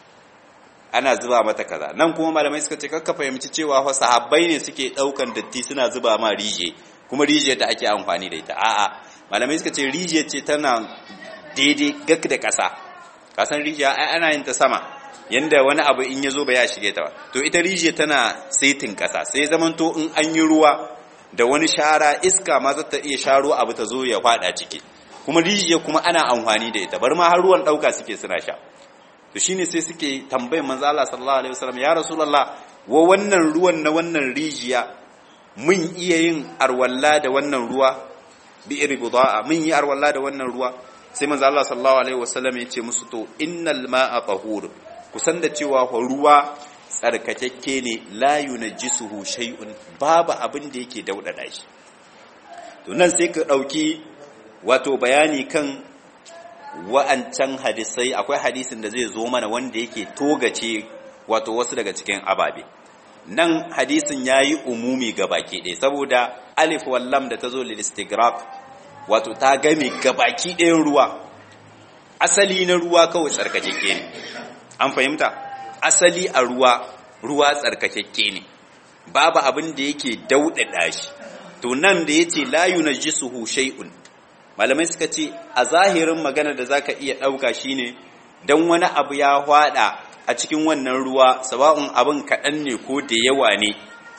ana zuba mata kaza nan kuma malamai suka ce kakka fahimci cewa fa sahabbai ne suke daukan datti suna zuba ma rijiye kuma rijiyar da ake amfani da ita a'a malamai suka ce rijiyar ce tana daidai gak da kasa kasan rijiya ai ana yin ta sama yanda wani abu in yazo ba ya shige ta ba to ita rijiya tana saitin kasa sai zamanto in an yi ruwa da wani shara iska ma zata iya sharo abu ta zo ya fada ciki kuma rijiya kuma ana amfani da ita bar ma har ruwan dauka suke suna sha to shine sai suke tambayar manzo Allah sallallahu alaihi wasallam ya rasulullah wa wannan ruwan na wannan rijiya mun iya yin arwalla da wannan ruwa bi irbudaa mun yi arwalla da wannan ruwa sai manzo Allah sallallahu alaihi wasallam ya ce musu to innal ma'a tahur kusan da cewa ruwa tsarkakakke ne la yunajjisuhu shay'un babu abin da yake daudada shi to nan sai ka dauki wato bayani kan wa'ancan hadisai akwai hadisin da zai zo mana wanda yake togace wato wasu daga cikin ababe nan hadisin yayi umumi gabaki ɗaya saboda alif wal lam da tazo lil istighraq wato ta game gabaki ɗayan ruwa asali na ruwa kawai tsarkakakke ne an fahimta asali a ruwa tsarkakakke ne babu abin da yake daudada shi to nan da yace la yunajjisuhu shay'un malamai suka ce a zahirin magana da zaka iya dauka shine dan wani abu ya hwada a cikin wannan ruwa sawa'un abin kadan ne ko da yawa ne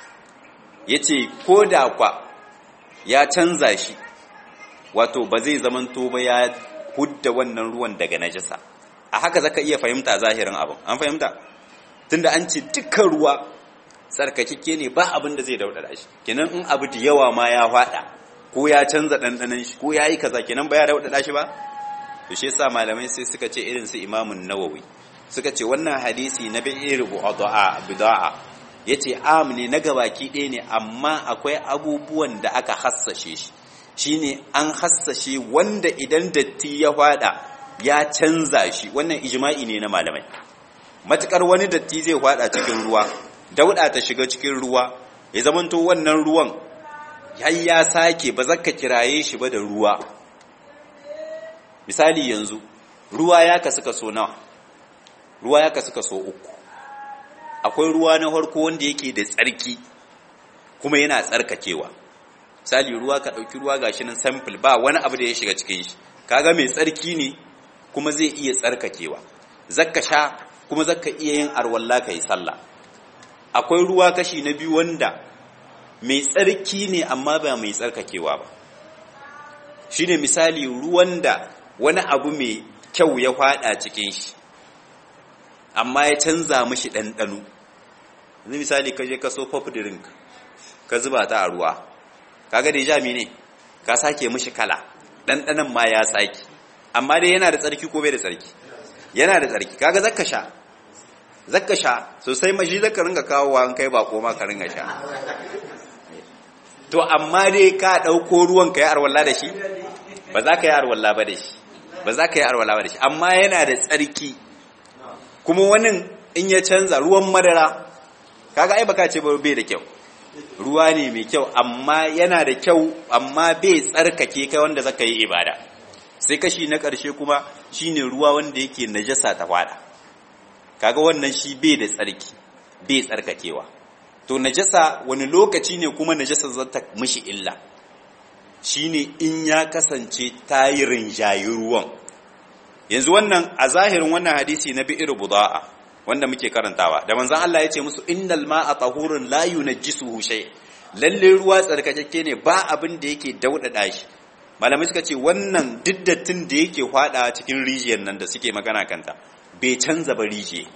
yace ko da kwa ya canza shi wato ba zai zamanto ba ya hudda wannan ruwan daga najasa a haka zaka iya fahimta zahirin abin an fahimta tunda an ce dukkan ruwa tsarkakeke ne ba abin da zai daudada shi kenan in abu da yawa ma ya fada ko ya canza dandanan shi ko yayi kaza kenan ba ya daudada shi ba to shi yasa malamai sai suka ce irin su Imam Nawawi suka ce wannan hadisi na bi'ir bida'a yace am ne na gabaki ɗaya ne amma akwai abubuwan da aka hassashe shi shine an hassashe wanda idan datti ya fada ya canza shi wannan ijma'i ne na malamai matukar wani datti zai fada cikin ruwa dauda ta shiga cikin ruwa ya zamanto wannan ruwan ya sake ba zaka kiraye shi ba da ruwa misali yanzu ruwa ya kasu kaso nawa? Ruwa ya kasu kaso uku. Akwai ruwa na farko wanda yake da tsarki kuma yana tsarkakewa. Misali ruwa ka ɗauki ruwa gashi nan sample ba wani abu da ya shiga cikin shi, kaga mai tsarki ne kuma zai iya tsarkakewa, zakka sha kuma zakka iya yin arwalla kai sallah. Akwai ruwa kashi na biyu wanda mai tsarki ne amma ba mai tsarkakewa ba, shine misali ruwan da wani abu mai kyau ya fada cikin shi amma ya canza mishi ɗanɗano. Yanzu misali ka je ka so pop drink ka zuba ta a ruwa, kaga da jami ne ka sake mishi kala, ɗanɗanon ma ya sake, amma dai yana da tsarki ko bai da tsarki? Yana da tsarki. Kaga zakka sha sosai, mashi zaka ringa kawowa an kai bako ma ka ringa sha. To amma dai ka ɗauko ruwan ka yi arwalla da shi? Ba za ka yi arwalla ba da shi, ba za ka yi arwalla ba da shi, amma yana da tsarki. Kuma wani in ya canza ruwan madara, kaga ai baka ce ba bai da kyau, ruwa ne mai kyau amma yana da kyau amma bai tsarkake kai wanda zaka yi ibada. Sai kashi na ƙarshe kuma shine ruwa wanda yake najasa ta fada, kaga wannan shi bai da tsarki, bai tsarkakewa. To najasa wani lokaci ne kuma najasa za ta mishi illa, shine in ya kasance ta yi rinjayi ruwan. Yanzu wannan a zahirin wannan hadisi na bi'ir buda'a wanda muke karantawa, da manzon Allah ya ce musu innal ma'a tahurun la yunajjisuhu shay, lalle ruwa tsarkakakke ne ba abin da yake daudada shi. Malamai suka ce wannan diddatin da yake hwada cikin rijiyar nan da suke magana kanta bai canza ba rijiye.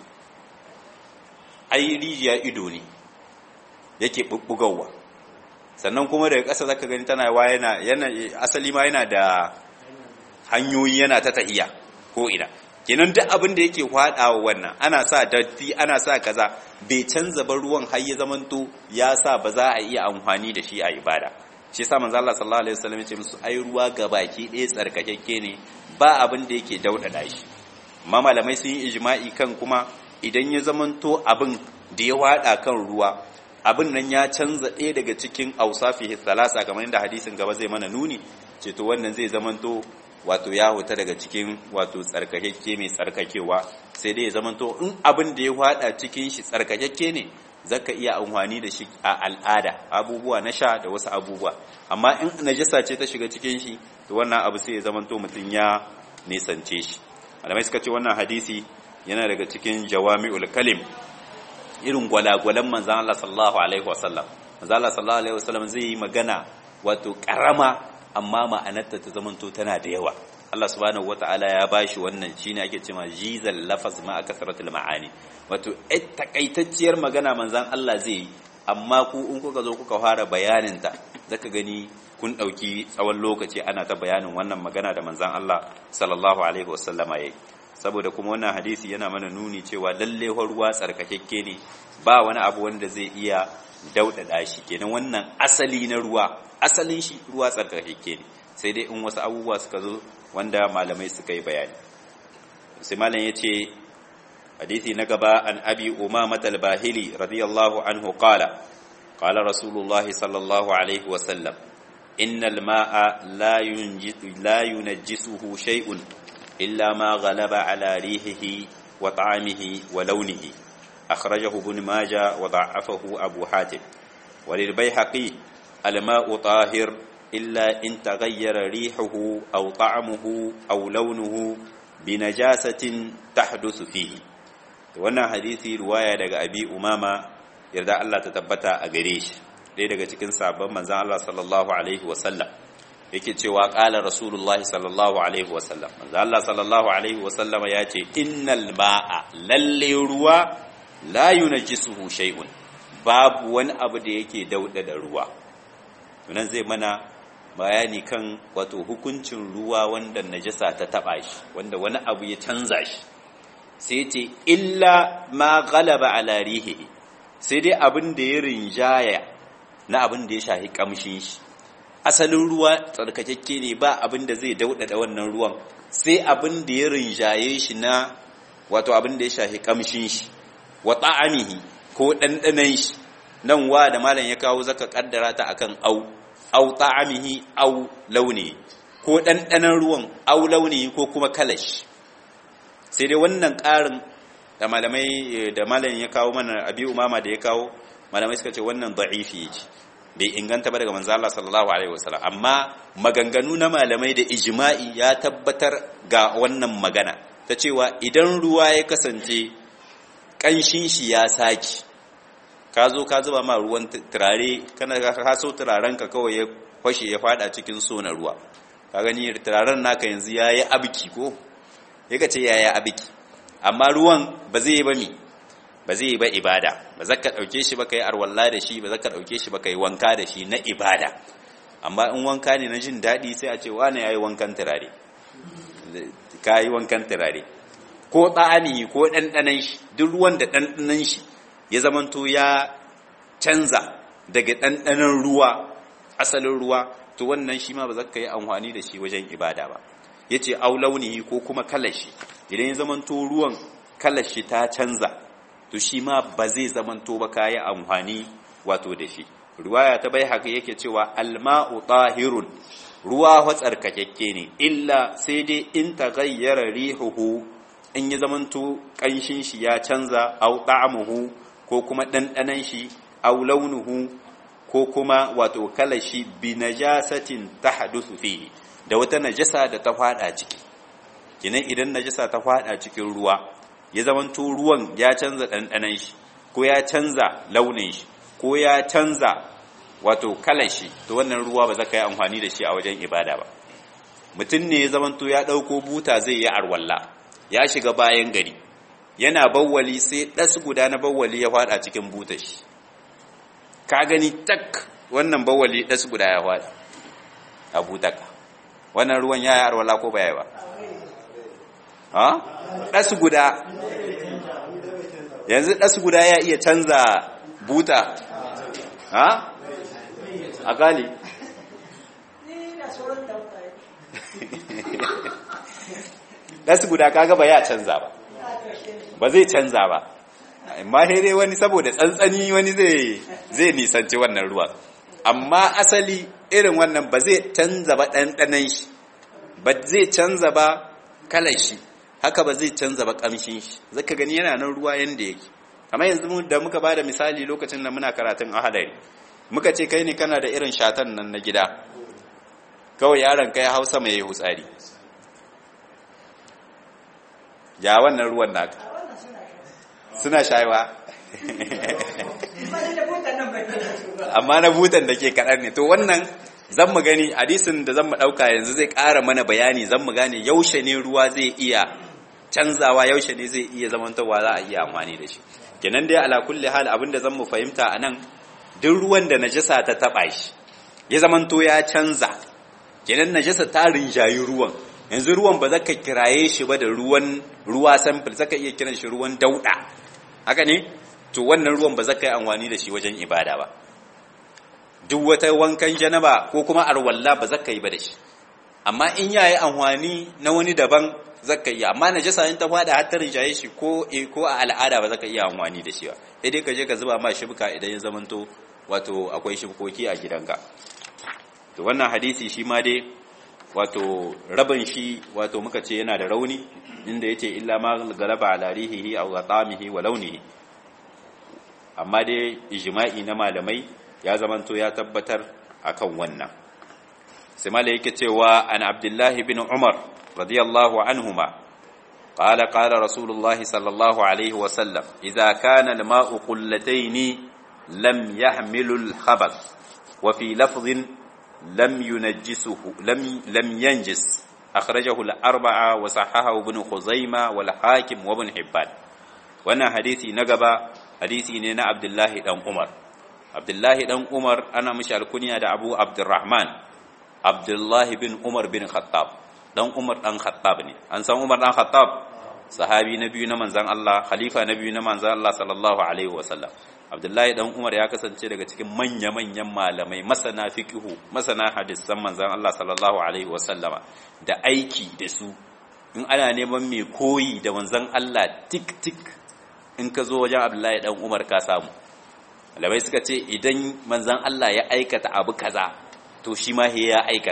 Ai rijiya ido ne yake bubbugawa, sannan kuma daga ƙasa zaka gani tana wa yana asali ma yana da hanyoyi, yana ta tahiya ko ina. Kenan duk abin da yake hwadawa wannan ana sa datti ana sa kaza bai canza ba ruwan har ya zamanto ya sa ba za a iya amfani da shi a ibada. Shi yasa manzo Allah sallallahu alaihi wasallam ya ce musu ai ruwa gabaki ɗaya tsarkakakke ne ba abin da yake daudada shi. Amma malamai sun yi ijma'i kan kuma idan ya zamanto abin da ya wada kan ruwa abin nan ya canza ɗaya daga cikin ausafihi thalasa kamar yadda hadisin gaba zai mana nuni, ce to wannan zai zamanto wato ya huta daga cikin wato tsarkakakke mai tsarkakewa. Sai dai ya zamanto in abin da ya wada cikin shi tsarkakakke ne zaka iya amfani da shi a al'ada, abubuwa na sha da wasu abubuwa. Amma in najasa ce ta shiga cikin shi to wannan abu sai ya zamanto mutum ya nisance shi. Malamai suka ce wannan hadisi yana daga cikin jawami'ul kalim, irin gwalagwalan manzon Allah sallallahu alaihi wasallam. Manzon Allah sallallahu alaihi wasallam zai yi magana wato karama amma ma'anarta ta zamanto tana da yawa. Allah subhanahu wataala ya bashi wannan shine ake cewa jizal lafaz ma kasratul ma'ani, wato takaitacciyar magana manzon Allah zai yi, amma ku in kuka zo kuka fara bayanin ta zaka gani kun dauki tsawon lokaci ana ta bayanin wannan magana da manzon Allah sallallahu alaihi wasallama yayi. Saboda kuma wannan hadisi yana mana nuni cewa lalle ruwa tsarkakekke ne, ba wani abu wanda zai iya daudada shi. Kenan wannan asali na ruwa, asalin shi ruwa tsarkakekke ne, sai dai in wasu abubuwa suka zo wanda malamai suka yi bayani. Sai malam yace hadisi na gaba, an abi umamah al-bahili radiyallahu anhu qala qala rasulullah sallallahu alaihi wa sallam innal ma'a la yunajjisuhu shay'un illa ma ghalaba ala rihihi wa ta'amihi wa lawnihi, akhrajahu ibn majah wa da'afahu abu hatim. wa lil bayhaqi al-ma'u tahir illa in taghayyara rihuhu aw ta'amuhu aw lawnuhu bi najasatin tahduthu fihi. Wannan hadisi riwaya daga abi umama yarda Allah ta tabbata a gare shi, ɗaya daga cikin sahabban manzon Allah sallallahu alaihi wasallam, yake cewa qala rasulullahi sallallahu alaihi wasallam, manzon Allah sallallahu alaihi wasallam ya ce innal ma'a, lalle ruwa, la yunajjisuhu shay'un, babu wani abu da yake dauda da ruwa. Tunan zai mana bayani kan wato hukuncin ruwa wanda najasa ta taba shi, wanda wani abu ya canza shi. Sai ce illa ma ghalaba ala rihihi, sai dai abin da ya rinjaya na abin da ya shahi kamshin shi. Asalin ruwa tsarkakakke ne, ba abin da zai daudada wannan ruwan sai abin da ya rinjaye shi na wato abin da ya shahi kamshin shi, wa ta'amihi ko dandanan shi. Nan wa da malam ya kawo zaka kaddara ta akan au ta'amihi au launi, ko ɗanɗanon ruwan au launi ko kuma kalashi. Sai dai wannan ƙarin da malamai da malamin ya kawo mana Abi Umama da ya kawo, malamai suka ce wannan da'ifi yake, bai inganta ba daga manzo Allah sallallahu alaihi wasallam. Amma maganganu na malamai da ijma'i ya tabbatar ga wannan magana ta cewa idan ruwa ya kasance kanshin shi ya saki, ka zo ka zuba ma ruwan turare, kana ka so turaren ka kawai ya fashe ya fada cikin so na ruwa, ka gani turaren naka yanzu yayi abiki ko yaka ce yayi abiki, amma ruwan ba zai yi ba ba zai yi ba ibada, ba za ka ɗauke shi ba ka yi arwalla da shi, ba za ka ɗauke shi ba ka yi wanka da shi na ibada. Amma in wanka ne na jin daɗi sai a ce wane ya yi wankan turare, ka yi wankan turare. Ko ɗa'ani ko ɗanɗanan shi, duk ruwan da ɗanɗanan shi ya zamanto ya canza daga ɗanɗanan ruwa, asalin ruwa, to wannan shi ma ba za ka yi amfani da shi wajen ibada ba. Ya ce au launihi ko kuma kalashi, idan ya zamanto ruwan kalashi ta canza, to shi ma ba zai zamanto ba kayi amfani wato da shi. Ruwaya ta bai haka yake cewa alma'u tahirun, ruwa tsarkakakke ne, illa sai dai in taghayyara rihuhu, in ya zamanto kanshin shi ya canza, au ta'amuhu ko kuma dandanan shi, au launuhu ko kuma wato kalashi bi najasatin tahduthu fihi, da wata najasa da ta fada ciki. Kinan idan najasa ta fada cikin ruwa, ya zamanto ruwan ya canza ɗanɗanan shi, ko ya canza launin shi, ko ya canza wato kalar shi, to wannan ruwa ba za ka yi amfani da shi a wajen ibada ba. Mutum ne ya zamanto ya ɗauko buta zai yi arwalla, ya shiga bayan gari, yana bawwali sai ɗas guda na bawwali ya faɗa cikin buta shi, ka gani tak wannan bawwali ɗas guda ya faɗa a butaka, wannan ruwan ya yi arwalla ko ba ya yi ba? Ha? Ɗas guda, yanzu ɗas guda ya iya canza buta, ha? A gali? Ɗas guda kaga ba ya canza ba, ba zai canza ba, amma dai wani saboda tsantsani wani zai nisanci wannan ruwa, amma asali irin wannan ba zai canza ba ɗanɗanan shi, ba zai canza ba kalar shi, haka ba zai canza ba kamshin shi, zaka gani yana nan ruwa yanda yake. Amma yanzu da muka bada misali lokacin da muna karatun ahadari, muka ce kai ne kana da irin shatan nan na gida, kawai yaron kai Hausa mai hutsari, ya wannan ruwan naka suna shaywa amma na butan da ke kaɗan ne. To wannan zan mu gani hadisin da zan mu ɗauka yanzu zai ƙara mana bayani, zan mu gane yaushe ne ruwa zai iya canzawa, yaushe ne zai iya zamantowa za a iya amfani da shi. Kenan dai ala kulli hal abinda zan mu fahimta anan, duk ruwan da najasa ta taba shi ya zamanto ya canza, kenan najasa ta rinjayi ruwan, yanzu ruwan ba zaka kiraye shi ba da ruwa sample, zaka iya kiran shi ruwan dauda, haka ne? To wannan ruwan ba zaka yi amfani da shi wajen ibada ba. Duk wata wankan janaba ko kuma arwalla ba zaka yi ba da shi, amma in yayi amfani na wani daban zaka yi. Amma najasa in ta fada har ta rinjaye shi ko a al'ada ba zaka iya amfani da shi ba, sai dai ka je ka zuba ma shibka idan ya zamanto wato akwai shibkoki a gidanka. To wannan hadisi shi ma dai wato rabin shi wato muka ce yana da rauni, inda yace illa ma galaba ala rihihi aw ghatamihi wa launihi, amma dai ijma'i na malamai ya zamanto ya tabbatar akan wannan. Sai malai yake cewa an Abdullah bin Umar radiyallahu anhuma qala qala Rasulullahi sallallahu alaihi wa sallam idza kana al-ma'u qullatayn lam yahmilu al-khabath wa fi lafdhin lam yunajjisuhu lam yanjis, akhrajahu al-arba'a wa sahahahu ibn Khuzaimah wal Hakim wa ibn Hibban. Wannan hadisi na gaba hadisi ne na Abdullahi dan Umar. Abdullahi dan Umar ana mishi alkunya da Abu Abdurrahman, Abdullahi bin Umar bin Khattab, dan Umar dan Khattab ne. An san Umar dan Khattab, sahabi na biyu na manzon Allah, khalifa na biyu na manzon Allah sallallahu alaihi wasallam. Abdullahi dan Umar ya kasance daga cikin manya-manyan malamai, masana fiqhu, masana hadisan manzon Allah sallallahu alaihi wasallama, da aiki da su. In ana neman mai koyi da manzon Allah tik tik, in ka zo wajen Abdullahi dan Umar ka samu. Malamai suka ce idan manzon Allah ya aikata abu kaza, to shi ma ya aikata.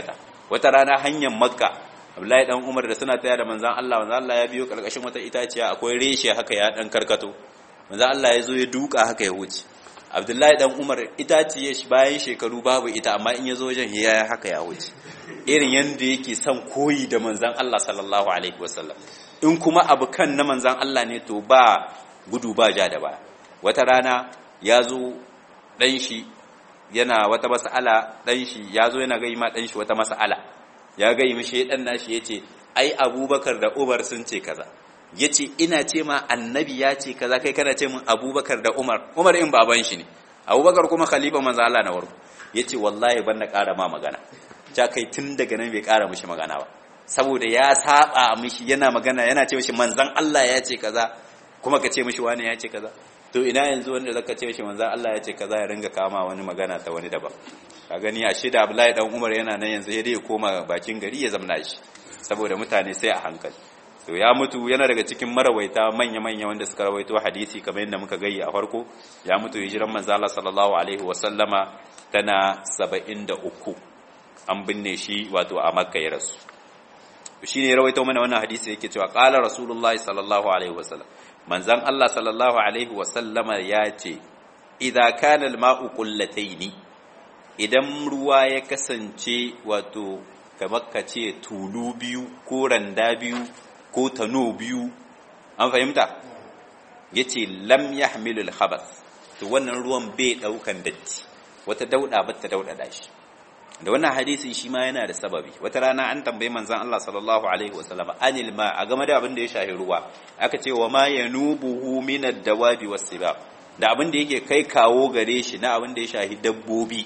wata rana hanyar Makka Abdullahi dan Umar da suna taya da manzon Allah ya biyo karkashin wata itaciya akwai reshe haka ya dan karkato manzon Allah ya zo ya duka haka ya wuce Abdullahi dan Umar itaciye shi bayan shekaru babu ita amma in ya zo wajen ya haka ya wuce irin yanda yake son koyi da manzon Allah sallallahu alaihi wasallam in kuma abu kan na manzon Allah ne to ba gudu ba ja da baya wata rana ya zo dan shi yana wata mas'ala dan shi ya zo yana ga ma dan shi wata mas'ala ya ga mishi dan nashi yace ai Abubakar da Umar sun ce kaza yace ina ce ma annabi ya ce kaza kai kana ce min Abubakar da Umar in baban shi ne Abubakar kuma khalifa manzo Allah na warko yace wallahi ban na ƙara ma magana ja kai tun daga nan bai ƙara mishi magana ba saboda ya saba mishi yana magana yana ce mishi manzon Allah ya ce kaza kuma ka ce mishi wani ya ce kaza to ina yanzu wanda zaka ce mishi manzon Allah ya ce kaza ya ringa kama wani magana ta wani daban ka gani a shida Abdullahi dan Umar yana nan yanzu sai dai ya koma bakin gari ya zamna shi saboda mutane sai a hankali to ya mutu yana daga cikin marawaita manya wanda suka rawaito hadisi kamar yadda muka gayi a farko ya mutu hijiran manzo Allah sallallahu alaihi wasallama tana 73 an binne shi wato a Makka ya rasu shine rawaito mana wannan hadisi yake cewa qala rasulullahi sallallahu alaihi wasallam manzon Allah sallallahu alaihi wasallama ya ce idza kana al-ma'u qullataini idan ruwa ya kasance wato kamar ka ce tulu biyu ko randa biyu ko tano biyu an fahimta yace lam yahmilul khabath to wannan ruwan bai daukan datti wata dauda batta dauda shi da wannan hadisi shi ma yana da sababi wata rana an tambaye manzon Allah sallallahu alaihi wasallam anil ma a game da abin da ya shahi ruwa aka ce wa ma yanubuhu minad dawabi was-sibab da abin da yake kai kawo gare shi na abin da ya shahi dabbobi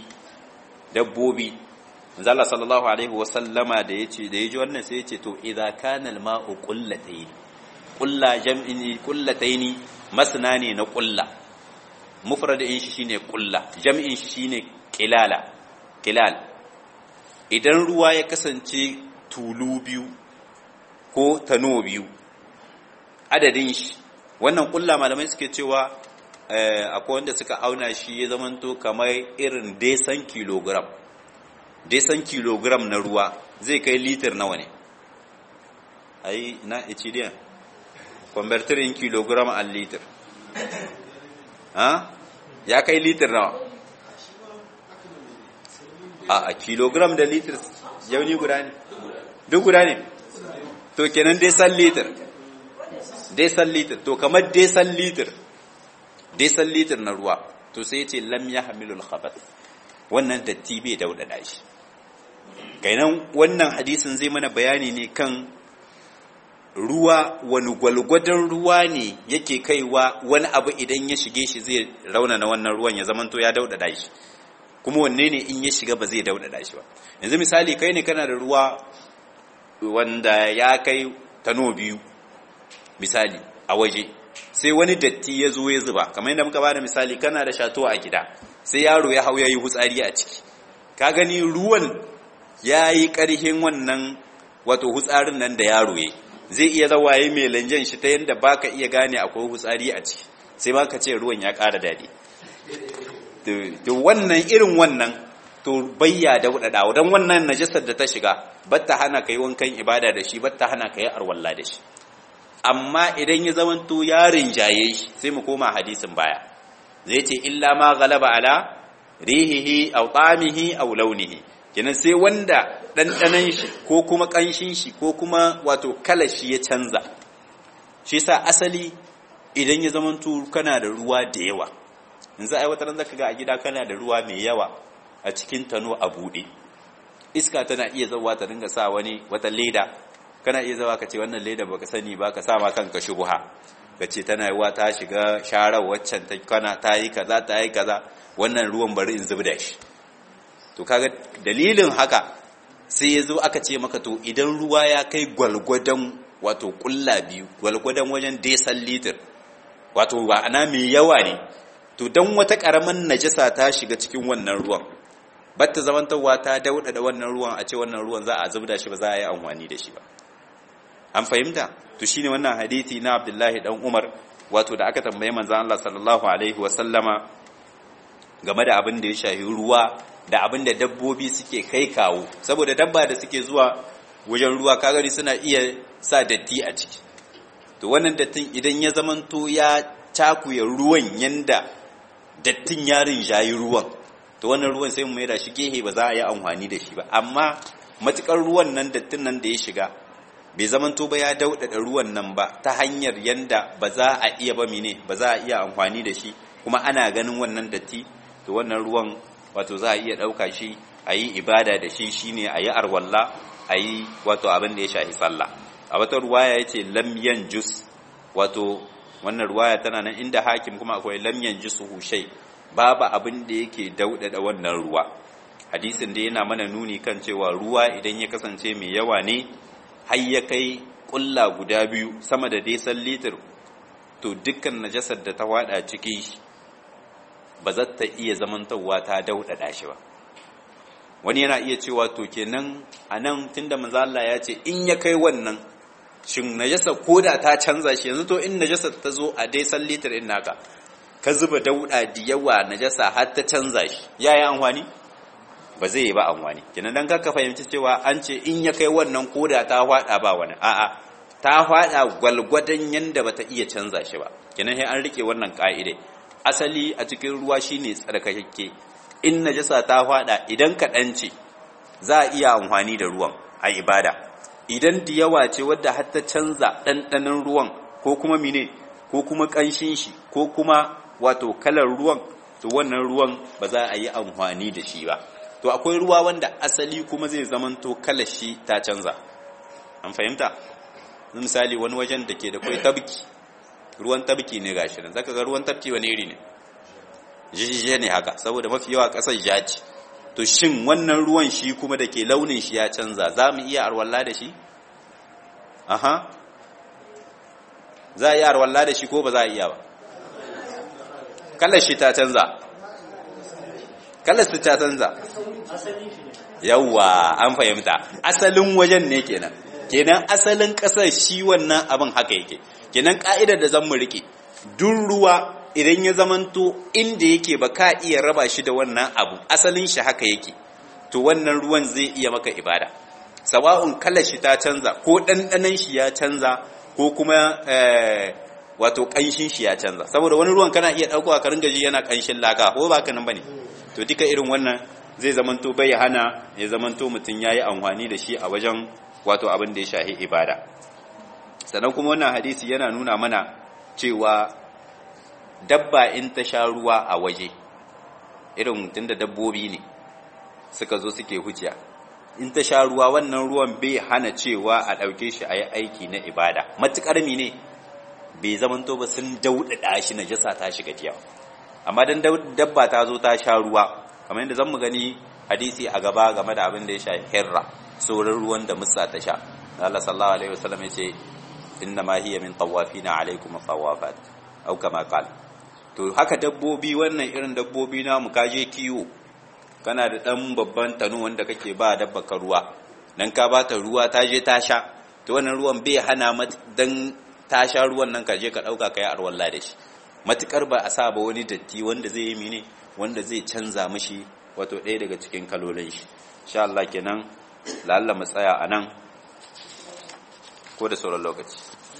manzon Allah sallallahu alaihi wasallama da yaji wannan sai yace to idza kana al-ma'u qullatayn jam'in qullatayn masna ne na qulla mufradin shi shine qulla jam'in shi shine qilal idan ruwa ya kasance tulu biyu ko tano biyu adadin shi wannan qulla malamai suke cewa akwai wanda suka auna shi ya zamanto kamar irin desan kilogram na ruwa zai kai litir nawa ne ai na ichidiya converting kilogram a litir ya kai litir nawa a kilogram da litir yauni guda ne duk guda ne to kenan desan litir to kamar desan litir na ruwa to sai ce lam yahmilul khabath wannan datti bai daudada shi kainan wannan hadisin zai mana bayani ne kan ruwa wani gwalgwadon ruwa ne yake kaiwa wani abu idan ya shige shi zai raunana wannan ruwan ya zamanto ya daudada shi kuma wanne ne in ya shiga ba zai daudada shi ba yanzu misali kai ne kana da ruwa wanda ya kai tano biyu misali a waje sai wani datti ya zo ya zuba kamar yadda muka bada misali kana da shato a gida sai yaro ya hau yayi hutsari a ciki ka gani ruwan yayi karhin wannan wato hutsarin nan da yaro yayi zai iya zawaye mai lanjan shi ta yanda baka iya gane akwai hutsari a ciki sai baka ce ruwan ya ƙara dadi to wannan irin wannan to bayya daudada dan wannan najasar da ta shiga batta hana kai wankan ibada da shi batta hana kai arwalla da shi amma idan ya zamanto yarin jaye shi sai mu koma hadisin baya zai ce illa ma ghalaba ala rihihi aw ta'amihi aw launihi kenan sai wanda dandanan shi ko kuma kanshin shi ko kuma wato kalar shi ya canza shi yasa asali idan ya zamanto kana da ruwa da yawa yanzu ai wata ran zaka ga a gida kana da ruwa mai yawa a cikin tano a bude iska tana iya zawa ta dinga sa wata leda kana iya zawa ka ce wannan leda baka sani ba ka sa ma kanka shubha ka ce tana yiwa ta shiga sharar waccan ta yi kaza wannan ruwan bari in zubda shi to kaga dalilin haka sai yazo aka ce maka to idan ruwa ya kai gwalgwadon wato kulla biyu gwalgwadon wajen desan litir wato ba ana mai yawa ne to dan wata karaman najasa ta shiga cikin wannan ruwan batta zamantawa ta dauda da wannan ruwan a ce wannan ruwan za a zubda shi ba za a yi amfani da shi ba an fahimta to shine wannan hadisi na Abdullahi dan Umar wato da aka tambaye manzon Allah sallallahu alaihi wasallama game da abin da ya shahi ruwa da abin da dabbobi suke kai kawo, saboda dabba da suke zuwa wajen ruwa kagari suna iya sa datti a ciki, to wannan dattin idan ya zamanto ya cakuye ruwan yanda dattin yarin jayi ruwan, to wannan ruwan sai mu maida shi gehe, ba za a yi amfani da shi ba. Amma matukar ruwan nan dattin nan da ya shiga bai zamanto ba ya daudada ruwan nan ba ta hanyar yanda ba za a iya ba ba za a iya amfani da shi kuma ana ganin wannan datti, to wannan ruwan wato za a iya dauka shi a yi ibada da shi, shine a yi arwalla, a yi wato abin da ya shafi sallah. A wata ruwaya yace lam yanjus, wato wannan ruwaya tana nan inda Hakim, kuma akwai lam yanjusuhu shay, babu abin da yake daudada wannan ruwa. Hadisin da yana mana nuni kan cewa ruwa idan ya kasance mai yawa ne har ya kai kulla guda biyu sama da desan litir, to dukkan najasar da ta wada cikin shi ba za ta iya zamantawa ta daudada shi ba. Wani yana iya cewa to kenan anan tunda manzo Allah ya ce in ya kai wannan, shin najasa koda ta canza shi yanzu, to in najasa ta zo a desan litir din naka ka zuba dauda da yawa najasa har ta canza shi, yayi amfani ba zai yi ba amfani. Kenan dan ka fahimci cewa an ce in ya kai wannan koda ta hwada ba wani, a'a ta hwada gwalgwadon yanda bata iya canza shi ba. Kenan sai an rike wannan ka'ide. Asali a cikin ruwa shine tsarkakakke. In najasa ta hwada idan kaɗan ce za a iya amfani da ruwan a ibada, idan da yawa ce wadda har ta canza ɗanɗanon ruwan ko kuma mine ko kuma ƙanshin shi ko kuma wato kalar ruwan, to wannan ruwan ba za a yi amfani da shi ba. To akwai ruwa wanda asali kuma zai zamanto kalar shi ta canza, an fahimta? Misali wani wajen da ke da kai tabki, ruwan tabki ne gashi nan, zaka ga ruwan tabki wani iri ne, jijije ne haka, saboda mafi yawa ƙasar jaji. To shin wannan ruwan shi kuma da ke launin shi ya canza, za mu iya arwalla da shi? Aha, za a iya arwalla da shi ko ba za a iya ba? Kalar shi ta canza, kalar shi ta canza, yawwa an fahimta, asalin wajen ne kenan. Kenan asalin ƙasar shi wannan abin haka yake. Kenan ka'idar da zan mu rike, duk ruwa idan ya zamanto inda yake ba ka iya raba shi da wannan abu, asalin shi haka yake, to wannan ruwan zai iya maka ibada. Sawa'un kalar shi ta canza ko ɗanɗanon shi ya canza ko kuma wato ƙanshin shi ya canza, saboda wani ruwan kana iya ɗaukowa ka ringa ji yana ƙanshin laka, ko ba ka nan bane. To duka irin wannan zai zamanto bai hana ya zamanto mutum yayi amfani da shi a wajen wato abin da ya shahi ibada. Sannan kuma wannan hadisi yana nuna mana cewa dabba in ta sha ruwa a waje, irin tunda dabbobi ne suka zo suke huciya, in ta sha ruwa wannan ruwan bai hana cewa a ɗauke shi a yi aiki na ibada, matuƙar ne bai zamanto ba sun daudada shi najasa ta shiga tiyawa. Amma dan dabba ta zo ta sha ruwa, kamar yadda zan mu gani hadisi a gaba game da abin da ya sha hirra, sauran ruwan da musa ta sha, Allah sallallahu alaihi wasallam ya ce inna ma hiya min tawafina alaikum tawafat au kama qala. To haka dabbobi, wannan irin dabbobi na mu kaje kiwo, kana da dan babban tano wanda kake ba dabba ka ruwa, dan ka bata ruwa ta je ta sha, to wannan ruwan bai hana dan ta sha ruwan nan ka je ka dauka kai arwalla da shi, matukar ba a sa ba wani datti wanda zai yi mene, wanda zai canza mishi wato ɗaya daga cikin kalolin shi. Insha Allah kenan lalla mu tsaya anan, ko da sauran lokaci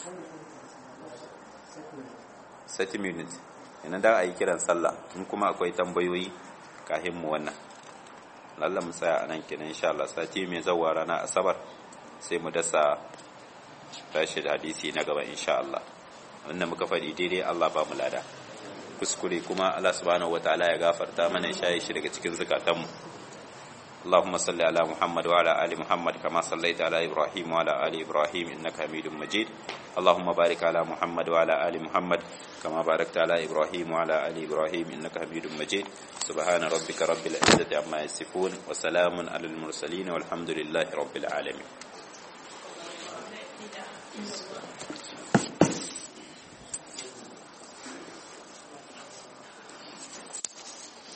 30 minutes ina da a yi kiran sallah, in kuma akwai tambayoyi kafin mu wannan lalla mu tsaya anan kenan. Insha Allah sati mai zawa rana asabar sai mu dasa tashi da hadisi na gaba insha Allah. Wannan muka faɗi daidai Allah ba mu lada, kuskure kuma Allah subhanahu wataala ya gafarta mana, ya shaye shi daga cikin zakatanmu. اللهم صل على محمد وعلى آل محمد كما صليت على إبراهيم وعلى آل إبراهيم إنك حميد مجيد. اللهم بارك على محمد وعلى آل محمد كما باركت على إبراهيم وعلى آل إبراهيم إنك حميد مجيد. سبحان ربك رب العزة عما يصفون وسلام على المرسلين والحمد لله رب العالمين.